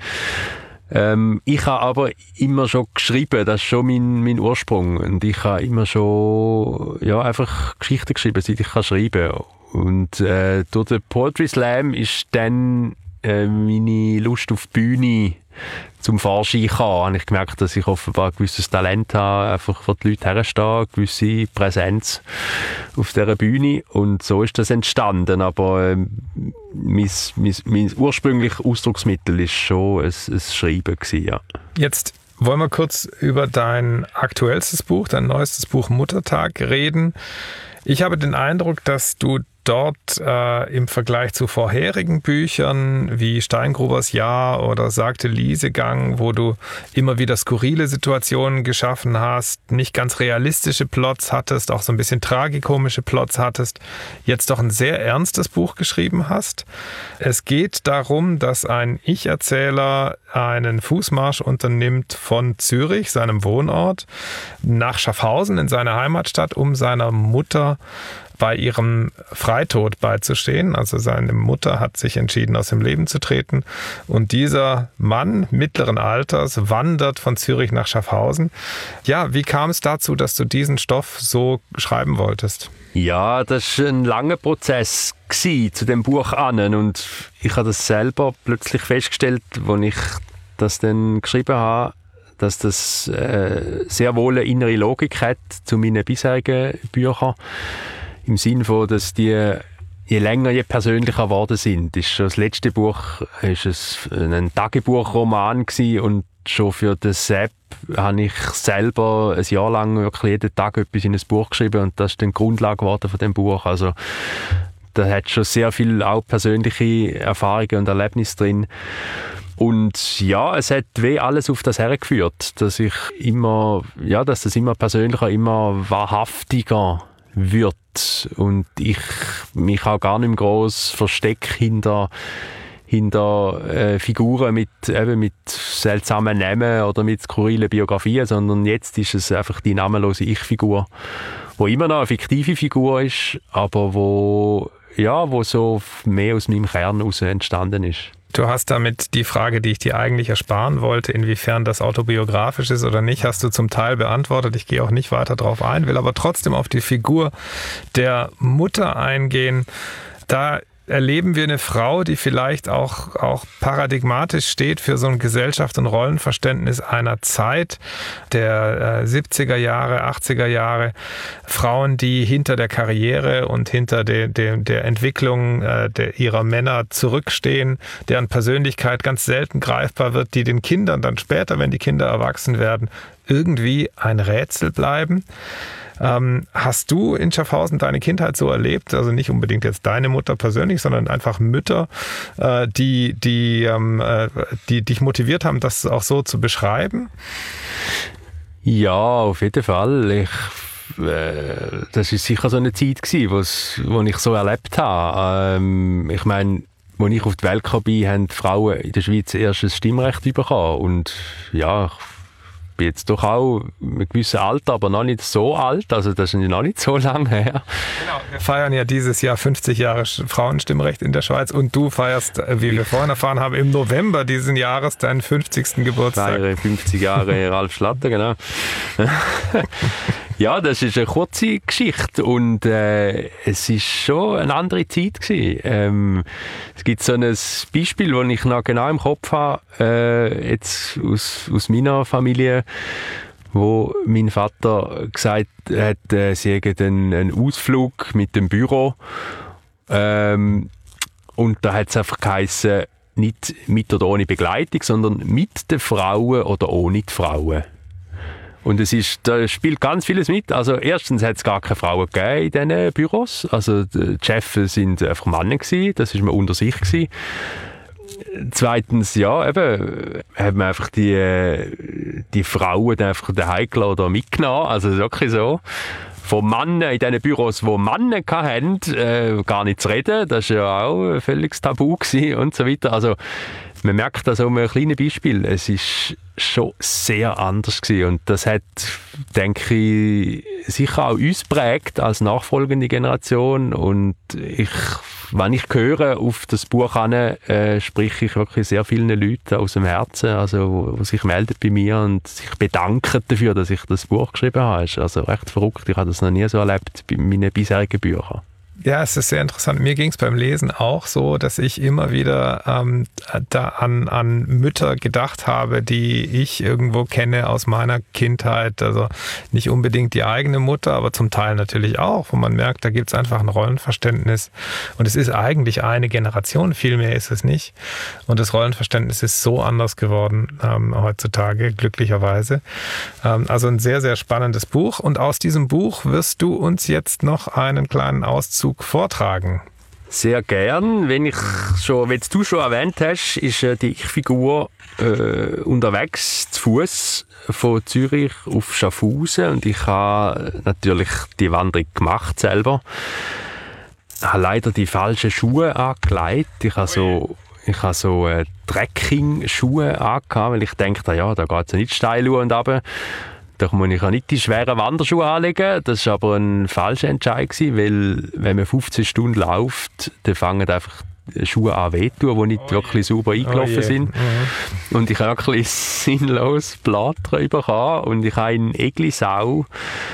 Ähm, ich habe aber immer schon geschrieben, das ist schon mein, mein Ursprung. Und ich habe immer schon ja, einfach Geschichten geschrieben, seit ich kann schreiben kann. Und äh, durch den Poetry Slam ist dann äh, meine Lust auf die Bühne zum Vorschein gekommen. Habe ich gemerkt, dass ich offenbar ein gewisses Talent habe, einfach vor die Leute herstehen, eine gewisse Präsenz auf dieser Bühne. Und so ist das entstanden. Aber äh, mein, mein, mein ursprüngliches Ausdrucksmittel war schon ein, ein Schreiben gewesen, ja. Jetzt wollen wir kurz über dein aktuellstes Buch, dein neuestes Buch Muttertag reden. Ich habe den Eindruck, dass du dort äh, im Vergleich zu vorherigen Büchern wie Steingrubers Jahr oder Sagte Liesegang, wo du immer wieder skurrile Situationen geschaffen hast, nicht ganz realistische Plots hattest, auch so ein bisschen tragikomische Plots hattest, jetzt doch ein sehr ernstes Buch geschrieben hast. Es geht darum, dass ein Ich-Erzähler einen Fußmarsch unternimmt von Zürich, seinem Wohnort, nach Schaffhausen in seine Heimatstadt, um seiner Mutter bei ihrem Freitod beizustehen. Also seine Mutter hat sich entschieden, aus dem Leben zu treten. Und dieser Mann mittleren Alters wandert von Zürich nach Schaffhausen. Ja, wie kam es dazu, dass du diesen Stoff so schreiben wolltest? Ja, das war ein langer Prozess zu dem Buch an. Und ich habe das selber plötzlich festgestellt, als ich das dann geschrieben habe, dass das äh, sehr wohl eine innere Logik hat zu meinen bisherigen Büchern. Im Sinne von, dass die je länger, je persönlicher geworden sind. Ist schon das letzte Buch ist es ein Tagebuchroman gewesen und schon für den Sepp habe ich selber ein Jahr lang wirklich jeden Tag etwas in ein Buch geschrieben und das ist dann die Grundlage geworden von dem Buch. Also da hat schon sehr viel auch persönliche Erfahrungen und Erlebnisse drin. Und ja, es hat wie alles auf das hergeführt, dass ich immer, ja, dass das immer persönlicher, immer wahrhaftiger wird und ich mich auch gar nicht mehr gross verstecke hinter, hinter äh, Figuren mit, eben mit seltsamen Namen oder mit skurrilen Biografien, sondern jetzt ist es einfach die namenlose Ich-Figur, die immer noch eine fiktive Figur ist, aber wo, ja, wo so mehr aus meinem Kern heraus entstanden ist. Du hast damit die Frage, die ich dir eigentlich ersparen wollte, inwiefern das autobiografisch ist oder nicht, hast du zum Teil beantwortet. Ich gehe auch nicht weiter drauf ein, will aber trotzdem auf die Figur der Mutter eingehen. Da erleben wir eine Frau, die vielleicht auch, auch paradigmatisch steht für so ein Gesellschafts- und Rollenverständnis einer Zeit der äh, siebziger Jahre, achtziger Jahre. Frauen, die hinter der Karriere und hinter de, de, der Entwicklung äh, der, ihrer Männer zurückstehen, deren Persönlichkeit ganz selten greifbar wird, die den Kindern dann später, wenn die Kinder erwachsen werden, irgendwie ein Rätsel bleiben. Ähm, hast du in Schaffhausen deine Kindheit so erlebt? Also nicht unbedingt jetzt deine Mutter persönlich, sondern einfach Mütter, äh, die, die, ähm, äh, die dich motiviert haben, das auch so zu beschreiben? Ja, auf jeden Fall. Ich, äh, das war sicher so eine Zeit gewesen, wo's, wo ich so erlebt habe. Ähm, ich meine, als ich auf die Welt kam, haben die Frauen in der Schweiz erst ein Stimmrecht bekommen. Und ja, ich bin jetzt doch auch mit einem gewissen Alter, aber noch nicht so alt, also das ist noch nicht so lange her. Genau, wir feiern ja dieses Jahr fünfzig Jahre Frauenstimmrecht in der Schweiz und du feierst, wie wir vorhin erfahren haben, im November diesen Jahres deinen fünfzigsten Geburtstag. Feiere fünfzig Jahre Ralf Schlatter, genau. Ja, das ist eine kurze Geschichte und äh, es ist schon eine andere Zeit gewesen. Ähm, es gibt so ein Beispiel, das ich noch genau im Kopf habe, äh, jetzt aus, aus meiner Familie, wo mein Vater gesagt hat, äh, sie hätten einen, einen Ausflug mit dem Büro ähm, und da hat es einfach geheißen, nicht mit oder ohne Begleitung, sondern mit den Frauen oder ohne die Frauen. Und es ist, da spielt ganz vieles mit. Also erstens hat es gar keine Frauen gegeben in diesen Büros. Also die Chefs sind einfach Männer gewesen. Das war man unter sich gewesen. Zweitens, ja, eben, hat man einfach die, die Frauen einfach daheim gelassen oder mitgenommen. Also das ist wirklich so. Von Männern in diesen Büros, die Männer hatten, äh, gar nicht zu reden. Das war ja auch ein völliges Tabu gewesen und so weiter. Also Man merkt das auch an einem kleinen Beispiel. Es ist schon sehr anders gewesen. Und das hat, denke ich, sicher auch uns prägt als nachfolgende Generation. Und ich, wenn ich höre auf das Buch an, äh, spreche ich wirklich sehr vielen Leuten aus dem Herzen, also die sich melden bei mir und sich bedanken dafür, dass ich das Buch geschrieben habe. Das ist also recht verrückt. Ich habe das noch nie so erlebt bei meinen bisherigen Büchern. Ja, es ist sehr interessant. Mir ging es beim Lesen auch so, dass ich immer wieder ähm, da an, an Mütter gedacht habe, die ich irgendwo kenne aus meiner Kindheit. Also nicht unbedingt die eigene Mutter, aber zum Teil natürlich auch, wo man merkt, da gibt es einfach ein Rollenverständnis. Und es ist eigentlich eine Generation, viel mehr ist es nicht. Und das Rollenverständnis ist so anders geworden ähm, heutzutage, glücklicherweise. Ähm, also ein sehr, sehr spannendes Buch. Und aus diesem Buch wirst du uns jetzt noch einen kleinen Auszug vortragen. Sehr gern. Wenn ich schon, wenn du schon erwähnt hast, ist die Ich-Figur äh, unterwegs zu Fuß von Zürich auf Schaffhausen und ich habe natürlich die Wanderung gemacht selber. Ich habe leider die falschen Schuhe angelegt. Ich habe so Ich habe so äh, Trekking-Schuhe angehabt, weil ich dachte, ja, da geht es nicht steil und runter. Da muss ich auch nicht die schweren Wanderschuhe anlegen. Das war aber ein falscher Entscheid, weil wenn man fünfzehn Stunden läuft, dann fangen einfach Schuhe an weh zu, die nicht oh wirklich sauber eingelaufen oh sind. Mhm. Und ich habe wirklich sinnlos Blatträuber bekommen und ich habe in Eglisau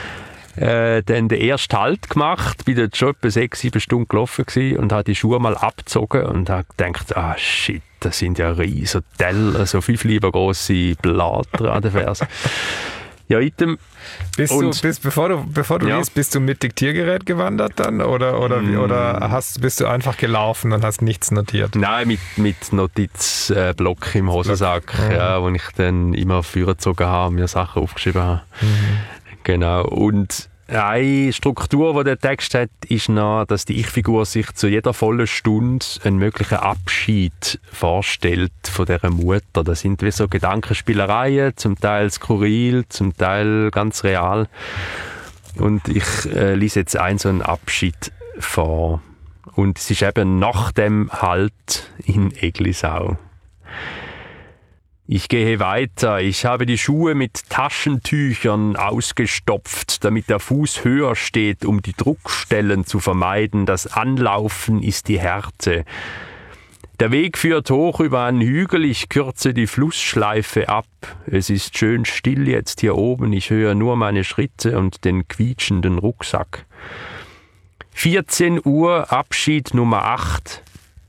äh, dann den ersten Halt gemacht, bin dort schon etwa sechs, sieben Stunden gelaufen gewesen und habe die Schuhe mal abgezogen und habe gedacht, ah shit, das sind ja riesige Teller, so fünf lieber grosse Blätter an den Fersen. Ja, item. Bist du, bist, bevor du, bevor du ja. liest, bist du mit Diktiergerät gewandert dann? Oder, oder, mm. oder hast, bist du einfach gelaufen und hast nichts notiert? Nein, mit, mit Notizblock im Hosensack, mhm. ja, wo ich dann immer vorgezogen habe, mir Sachen aufgeschrieben habe. Mhm. Genau. Und eine Struktur, die der Text hat, ist noch, dass die Ich-Figur sich zu jeder vollen Stunde einen möglichen Abschied vorstellt von dieser Mutter. Das sind wie so Gedankenspielereien, zum Teil skurril, zum Teil ganz real. Und ich äh, lese jetzt einen so einen Abschied vor. Und es ist eben nach dem Halt in Eglisau. Ich gehe weiter. Ich habe die Schuhe mit Taschentüchern ausgestopft, damit der Fuß höher steht, um die Druckstellen zu vermeiden. Das Anlaufen ist die Härte. Der Weg führt hoch über einen Hügel. Ich kürze die Flussschleife ab. Es ist schön still jetzt hier oben. Ich höre nur meine Schritte und den quietschenden Rucksack. vierzehn Uhr, Abschied Nummer acht.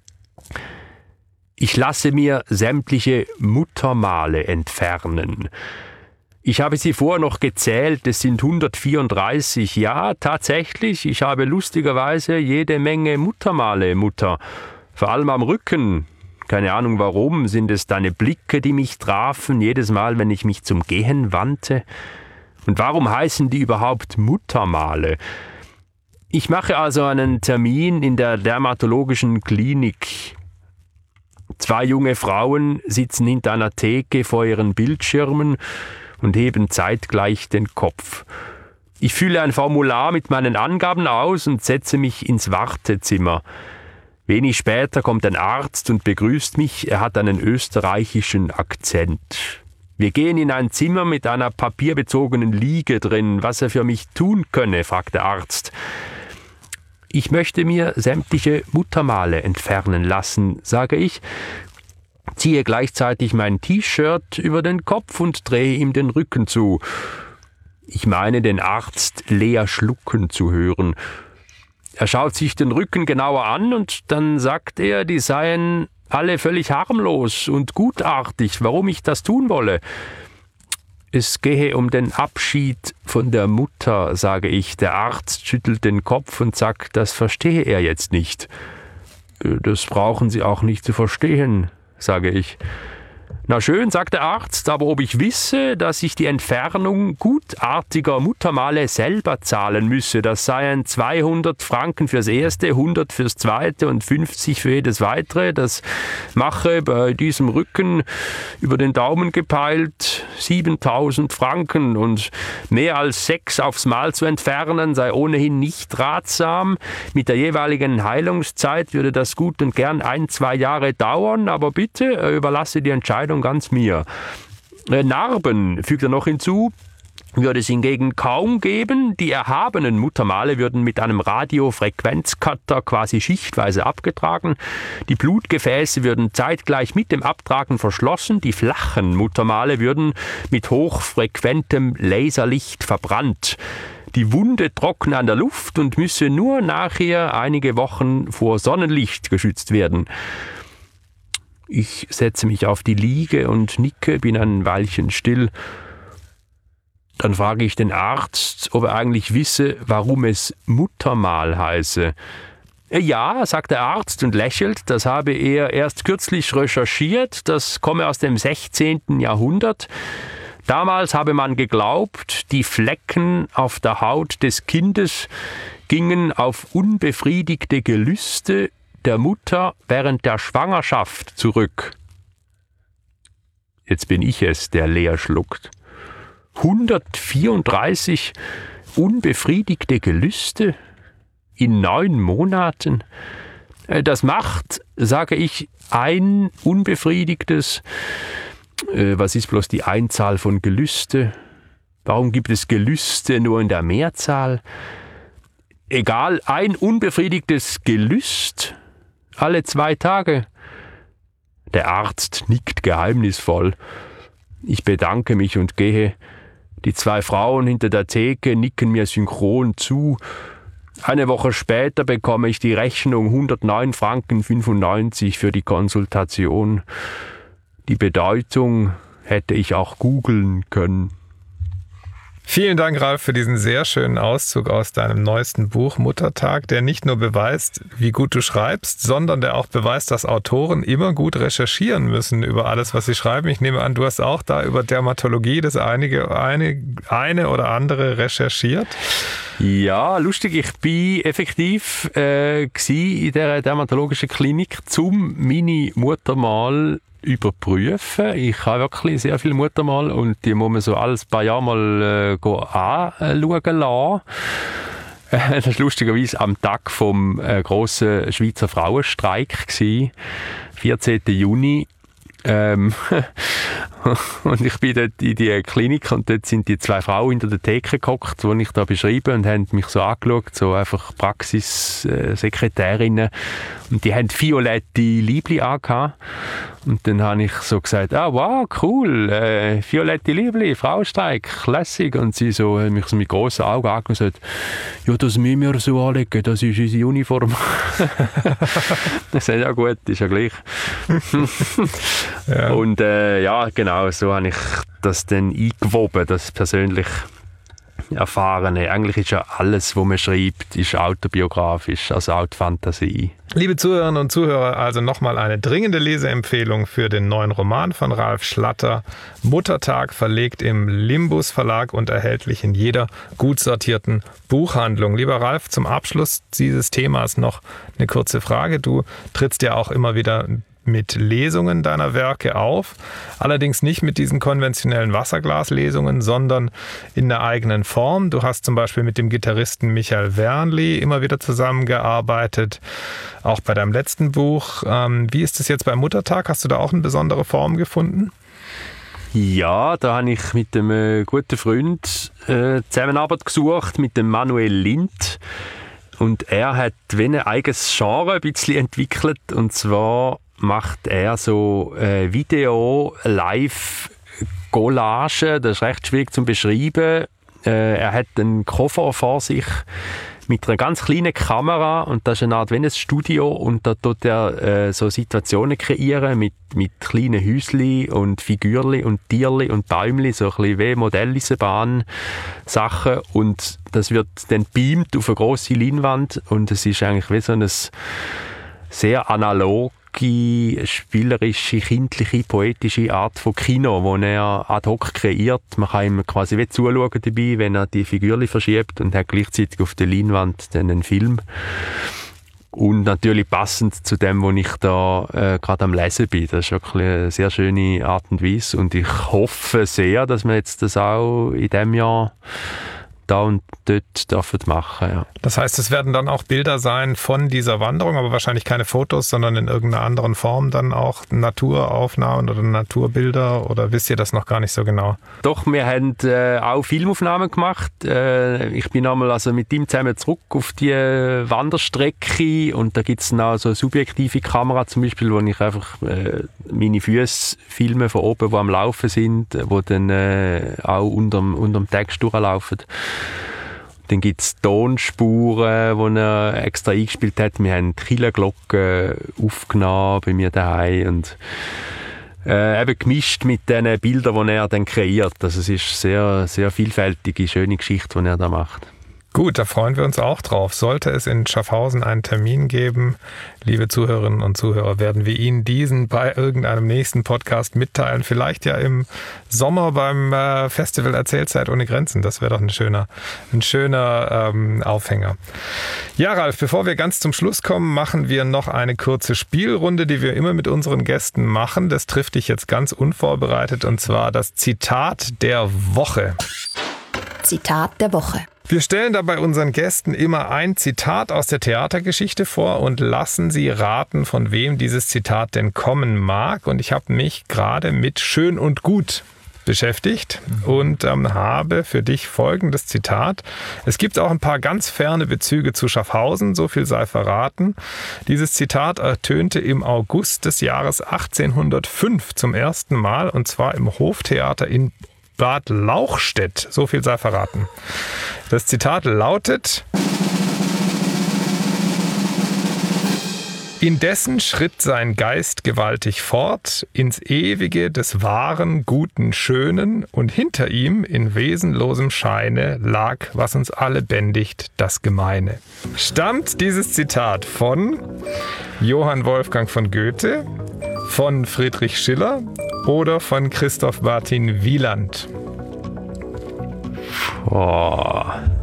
Ich lasse mir sämtliche Muttermale entfernen. Ich habe sie vorher noch gezählt, es sind hundertvierunddreißig. Ja, tatsächlich, ich habe lustigerweise jede Menge Muttermale, Mutter. Vor allem am Rücken. Keine Ahnung warum, sind es deine Blicke, die mich trafen, jedes Mal, wenn ich mich zum Gehen wandte? Und warum heißen die überhaupt Muttermale? Ich mache also einen Termin in der dermatologischen Klinik. Zwei junge Frauen sitzen hinter einer Theke vor ihren Bildschirmen und heben zeitgleich den Kopf. Ich fülle ein Formular mit meinen Angaben aus und setze mich ins Wartezimmer. Wenig später kommt ein Arzt und begrüßt mich. Er hat einen österreichischen Akzent. Wir gehen in ein Zimmer mit einer papierbezogenen Liege drin. Was er für mich tun könne, fragt der Arzt. Ich möchte mir sämtliche Muttermale entfernen lassen, sage ich, ziehe gleichzeitig mein T-Shirt über den Kopf und drehe ihm den Rücken zu. Ich meine, den Arzt leer schlucken zu hören. Er schaut sich den Rücken genauer an und dann sagt er, die seien alle völlig harmlos und gutartig, warum ich das tun wolle. Es gehe um den Abschied von der Mutter, sage ich. Der Arzt schüttelt den Kopf und sagt, das verstehe er jetzt nicht. Das brauchen Sie auch nicht zu verstehen, sage ich. Na schön, sagt der Arzt, aber ob ich wisse, dass ich die Entfernung gutartiger Muttermale selber zahlen müsse, das seien zweihundert Franken fürs erste, hundert fürs zweite und fünfzig für jedes weitere, das mache bei diesem Rücken über den Daumen gepeilt siebentausend Franken und mehr als sechs aufs Mal zu entfernen sei ohnehin nicht ratsam. Mit der jeweiligen Heilungszeit würde das gut und gern ein, zwei Jahre dauern, aber bitte überlasse die Entscheidung ganz mir. Narben, fügt er noch hinzu, würde es hingegen kaum geben. Die erhabenen Muttermale würden mit einem Radiofrequenzcutter quasi schichtweise abgetragen. Die Blutgefäße würden zeitgleich mit dem Abtragen verschlossen. Die flachen Muttermale würden mit hochfrequentem Laserlicht verbrannt. Die Wunde trockne an der Luft und müsse nur nachher einige Wochen vor Sonnenlicht geschützt werden. Ich setze mich auf die Liege und nicke, bin ein Weilchen still. Dann frage ich den Arzt, ob er eigentlich wisse, warum es Muttermal heiße. Ja, sagt der Arzt und lächelt, das habe er erst kürzlich recherchiert, das komme aus dem sechzehnten Jahrhundert. Damals habe man geglaubt, die Flecken auf der Haut des Kindes gingen auf unbefriedigte Gelüste der Mutter während der Schwangerschaft zurück. Jetzt bin ich es, der leer schluckt. hundertvierunddreißig unbefriedigte Gelüste in neun Monaten. Das macht, sage ich, ein unbefriedigtes. Was ist bloß die Einzahl von Gelüste? Warum gibt es Gelüste nur in der Mehrzahl? Egal, ein unbefriedigtes Gelüst alle zwei Tage. Der Arzt nickt geheimnisvoll. Ich bedanke mich und gehe. Die zwei Frauen hinter der Theke nicken mir synchron zu. Eine Woche später bekomme ich die Rechnung hundertneun Franken fünfundneunzig für die Konsultation. Die Bedeutung hätte ich auch googeln können. Vielen Dank, Ralf, für diesen sehr schönen Auszug aus deinem neuesten Buch Muttertag, der nicht nur beweist, wie gut du schreibst, sondern der auch beweist, dass Autoren immer gut recherchieren müssen über alles, was sie schreiben. Ich nehme an, du hast auch da über Dermatologie das einige, eine, eine oder andere recherchiert. Ja, lustig, ich bin effektiv äh, in der dermatologischen Klinik zum Mini-Muttermal überprüfen. Ich habe wirklich sehr viel Muttermal und die muss man so alles paar Jahre mal äh, anschauen lassen. Äh, das war lustigerweise am Tag vom äh, grossen Schweizer Frauenstreik gewesen, vierzehnten Juni. Ähm, und ich bin dort in die Klinik und dort sind die zwei Frauen hinter der Theke gehockt, die ich da beschreibe, und haben mich so angeschaut, so einfach Praxissekretärinnen, und die haben violette Liebli angehabt. Und dann habe ich so gesagt, ah wow, cool, äh, violette Liebli, Frauenstreik, lässig. Und sie so, haben mich so mit grossen Augen angeschaut und gesagt, ja, das müssen wir so anlegen, das ist unsere Uniform. Ich sage, ja gut, ist ja gleich. Ja. Und äh, ja, genau, so habe ich das dann eingewoben, das persönlich Erfahrene. Eigentlich ist ja alles, was man schreibt, ist autobiografisch, also auch die Fantasie. Liebe Zuhörerinnen und Zuhörer, also nochmal eine dringende Leseempfehlung für den neuen Roman von Ralf Schlatter. Muttertag, verlegt im Limbus Verlag und erhältlich in jeder gut sortierten Buchhandlung. Lieber Ralf, zum Abschluss dieses Themas noch eine kurze Frage. Du trittst ja auch immer wieder mit Lesungen deiner Werke auf, allerdings nicht mit diesen konventionellen Wasserglaslesungen, sondern in der eigenen Form. Du hast zum Beispiel mit dem Gitarristen Michael Wernli immer wieder zusammengearbeitet, auch bei deinem letzten Buch. Wie ist es jetzt beim Muttertag? Hast du da auch eine besondere Form gefunden? Ja, da habe ich mit einem äh, guten Freund äh, Zusammenarbeit gesucht, mit dem Manuel Lind. Und er hat wie ein eigenes Genre ein bisschen entwickelt, und zwar macht er so äh, Video-Live-Collagen. Das ist recht schwierig zu beschreiben. Äh, er hat einen Koffer vor sich mit einer ganz kleinen Kamera, und das ist eine Art wie ein Studio, und da tut er äh, so Situationen kreieren mit, mit kleinen Häuschen und Figürchen und Tierchen und Bäumchen, so ein bisschen wie Modelleisenbahn-Sachen, und das wird dann beamt auf eine grosse Leinwand, und es ist eigentlich wie so ein sehr analoge, spielerische, kindliche, poetische Art von Kino, wo er ad hoc kreiert. Man kann ihm quasi wie zuschauen dabei, wenn er die Figürchen verschiebt und hat gleichzeitig auf der Leinwand dann einen Film. Und natürlich passend zu dem, wo ich da äh, gerade am Lesen bin. Das ist wirklich eine sehr schöne Art und Weise. Und ich hoffe sehr, dass wir jetzt das auch in diesem Jahr da und dort dürfen machen. Ja. Das heißt, es werden dann auch Bilder sein von dieser Wanderung, aber wahrscheinlich keine Fotos, sondern in irgendeiner anderen Form dann auch Naturaufnahmen oder Naturbilder, oder wisst ihr das noch gar nicht so genau? Doch, wir haben äh, auch Filmaufnahmen gemacht. Äh, ich bin einmal also mit ihm zusammen zurück auf die Wanderstrecke und da gibt es dann auch so eine subjektive Kamera zum Beispiel, wo ich einfach äh, meine Füße filme von oben, die am Laufen sind, die dann äh, auch unterm, unterm Text durchlaufen. Dann gibt es Tonspuren, die er extra eingespielt hat. Wir haben die Kirchenglocken aufgenommen bei mir daheim und äh, eben gemischt mit den Bildern, die er dann kreiert. Also es ist eine sehr, sehr vielfältige, schöne Geschichte, die er da macht. Gut, da freuen wir uns auch drauf. Sollte es in Schaffhausen einen Termin geben, liebe Zuhörerinnen und Zuhörer, werden wir Ihnen diesen bei irgendeinem nächsten Podcast mitteilen. Vielleicht ja im Sommer beim äh, Festival Erzählzeit ohne Grenzen. Das wäre doch ein schöner, ein schöner ähm, Aufhänger. Ja, Ralf, bevor wir ganz zum Schluss kommen, machen wir noch eine kurze Spielrunde, die wir immer mit unseren Gästen machen. Das trifft dich jetzt ganz unvorbereitet, und zwar das Zitat der Woche. Zitat der Woche. Wir stellen dabei unseren Gästen immer ein Zitat aus der Theatergeschichte vor und lassen sie raten, von wem dieses Zitat denn kommen mag. Und ich habe mich gerade mit Schön und Gut beschäftigt und ähm, habe für dich folgendes Zitat. Es gibt auch ein paar ganz ferne Bezüge zu Schaffhausen, so viel sei verraten. Dieses Zitat ertönte im August des Jahres achtzehnhundertfünf zum ersten Mal, und zwar im Hoftheater in Bad Lauchstädt, so viel sei verraten. Das Zitat lautet: Indessen schritt sein Geist gewaltig fort ins Ewige des Wahren, Guten, Schönen, und hinter ihm in wesenlosem Scheine lag, was uns alle bändigt, das Gemeine. Stammt dieses Zitat von Johann Wolfgang von Goethe, von Friedrich Schiller oder von Christoph Martin Wieland? Oh.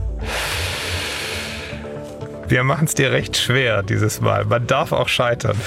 Wir machen es dir recht schwer dieses Mal. Man darf auch scheitern.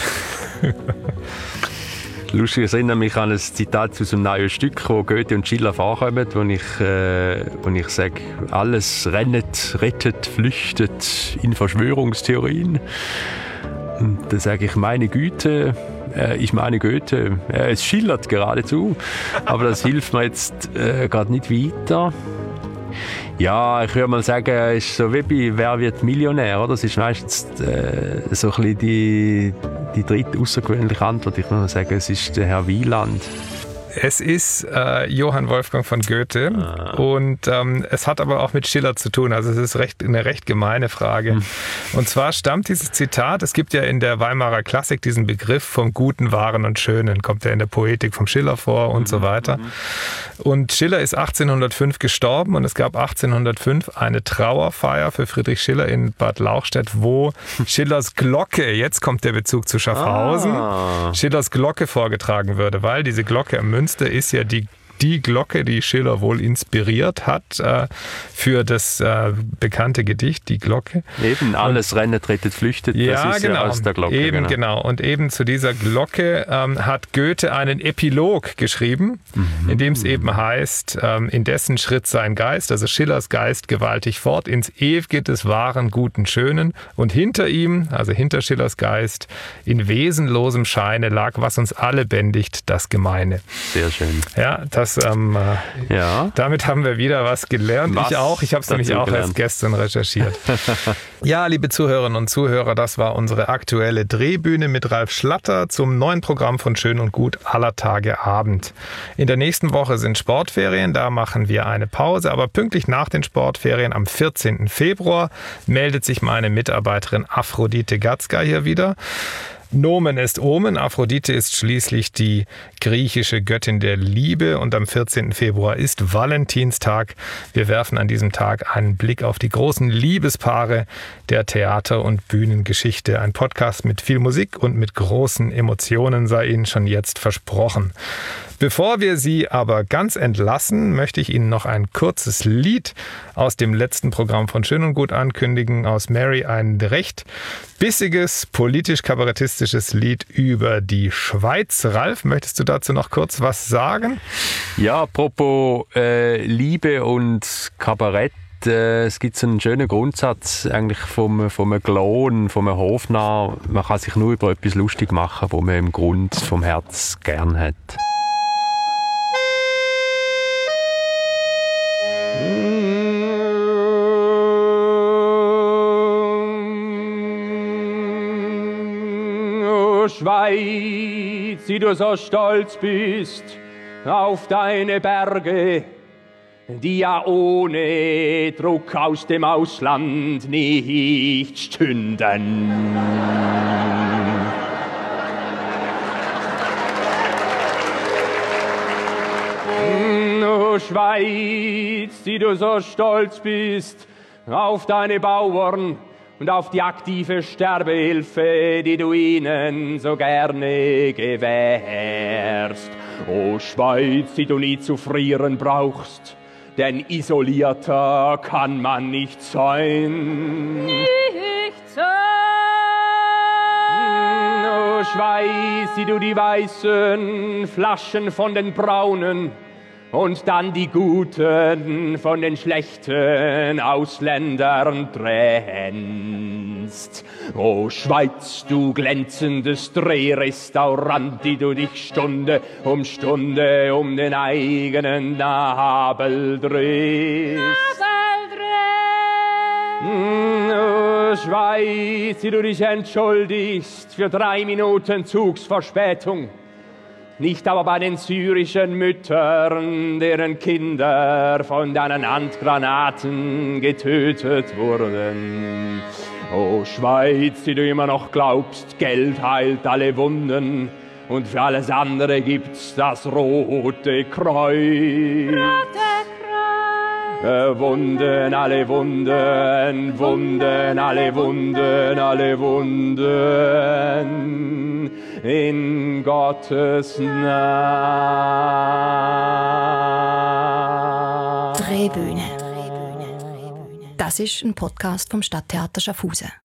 Lustig, ich erinnere mich an ein Zitat aus einem neuen Stück, wo Goethe und Schiller vorkommen, wo ich, äh, wo ich sage, alles rennet, rettet, flüchtet in Verschwörungstheorien. Und da sage ich, meine Güte, äh, ich meine Goethe, äh, es schillert geradezu, aber das hilft mir jetzt äh, gerade nicht weiter. Ja, ich würde mal sagen, es ist so wie bei «Wer wird Millionär», oder? Das ist meistens äh, so ein bisschen die, die dritte außergewöhnliche Antwort. Ich würde mal sagen, es ist der Herr Wieland. Es ist äh, Johann Wolfgang von Goethe ah. und ähm, es hat aber auch mit Schiller zu tun. Also es ist recht, eine recht gemeine Frage. Hm. Und zwar stammt dieses Zitat, es gibt ja in der Weimarer Klassik diesen Begriff vom Guten, Wahren und Schönen, kommt ja in der Poetik vom Schiller vor und mhm. so weiter. Mhm. Und Schiller ist achtzehnhundertfünf gestorben und es gab achtzehnhundertfünf eine Trauerfeier für Friedrich Schiller in Bad Lauchstädt, wo Schillers Glocke, jetzt kommt der Bezug zu Schaffhausen, ah. Schillers Glocke vorgetragen würde, weil diese Glocke am Münster ist ja die, die Glocke, die Schiller wohl inspiriert hat äh, für das äh, bekannte Gedicht, die Glocke. Eben, alles und, rennet, rettet, flüchtet, ja, das ist genau, ja aus der Glocke. Eben, genau. genau. Und eben zu dieser Glocke ähm, hat Goethe einen Epilog geschrieben, mhm. in dem es eben heißt, ähm, indessen schritt sein Geist, also Schillers Geist, gewaltig fort ins Ewige des Wahren, Guten, Schönen, und hinter ihm, also hinter Schillers Geist, in wesenlosem Scheine lag, was uns alle bändigt, das Gemeine. Sehr schön. Ja, das Ähm, äh, ja. Damit haben wir wieder was gelernt. Was ich auch. Ich habe es nämlich auch gelernt. Erst gestern recherchiert. Ja, liebe Zuhörerinnen und Zuhörer, das war unsere aktuelle Drehbühne mit Ralf Schlatter zum neuen Programm von Schön und Gut aller Tage Abend. In der nächsten Woche sind Sportferien, da machen wir eine Pause, aber pünktlich nach den Sportferien am vierzehnten Februar meldet sich meine Mitarbeiterin Aphrodite Gatzka hier wieder. Nomen ist Omen. Aphrodite ist schließlich die griechische Göttin der Liebe und am vierzehnten Februar ist Valentinstag. Wir werfen an diesem Tag einen Blick auf die großen Liebespaare der Theater- und Bühnengeschichte. Ein Podcast mit viel Musik und mit großen Emotionen sei Ihnen schon jetzt versprochen. Bevor wir Sie aber ganz entlassen, möchte ich Ihnen noch ein kurzes Lied aus dem letzten Programm von Schön und Gut ankündigen. Aus Mary ein recht bissiges, politisch-kabarettistisches Lied über die Schweiz. Ralf, möchtest du dazu noch kurz was sagen? Ja, apropos äh, Liebe und Kabarett. Äh, es gibt so einen schönen Grundsatz eigentlich vom, vom Klon, vom Hofnarr. Man kann sich nur über etwas lustig machen, wo man im Grund vom Herz gern hat. Schweiz, die du so stolz bist auf deine Berge, die ja ohne Druck aus dem Ausland nicht stünden. O Schweiz, die du so stolz bist auf deine Bauern und auf die aktive Sterbehilfe, die du ihnen so gerne gewährst. O Schweiz, die du nie zu frieren brauchst, denn isolierter kann man nicht sein. Nicht sein. O Schweiz, die du die weißen Flaschen von den braunen und dann die guten von den schlechten Ausländern trennst. O Schweiz, du glänzendes Drehrestaurant, die du dich Stunde um Stunde um den eigenen Nabel drehst. O Schweiz, die du dich entschuldigst für drei Minuten Zugsverspätung, nicht aber bei den syrischen Müttern, deren Kinder von deinen Handgranaten getötet wurden. O Schweiz, die du immer noch glaubst, Geld heilt alle Wunden und für alles andere gibt's das Rote Kreuz. Rote Kreuz. Wunden, alle Wunden, Wunden, alle Wunden, alle Wunden. In Gottes Namen. Drehbühne. Das ist ein Podcast vom Stadttheater Schaffhausen.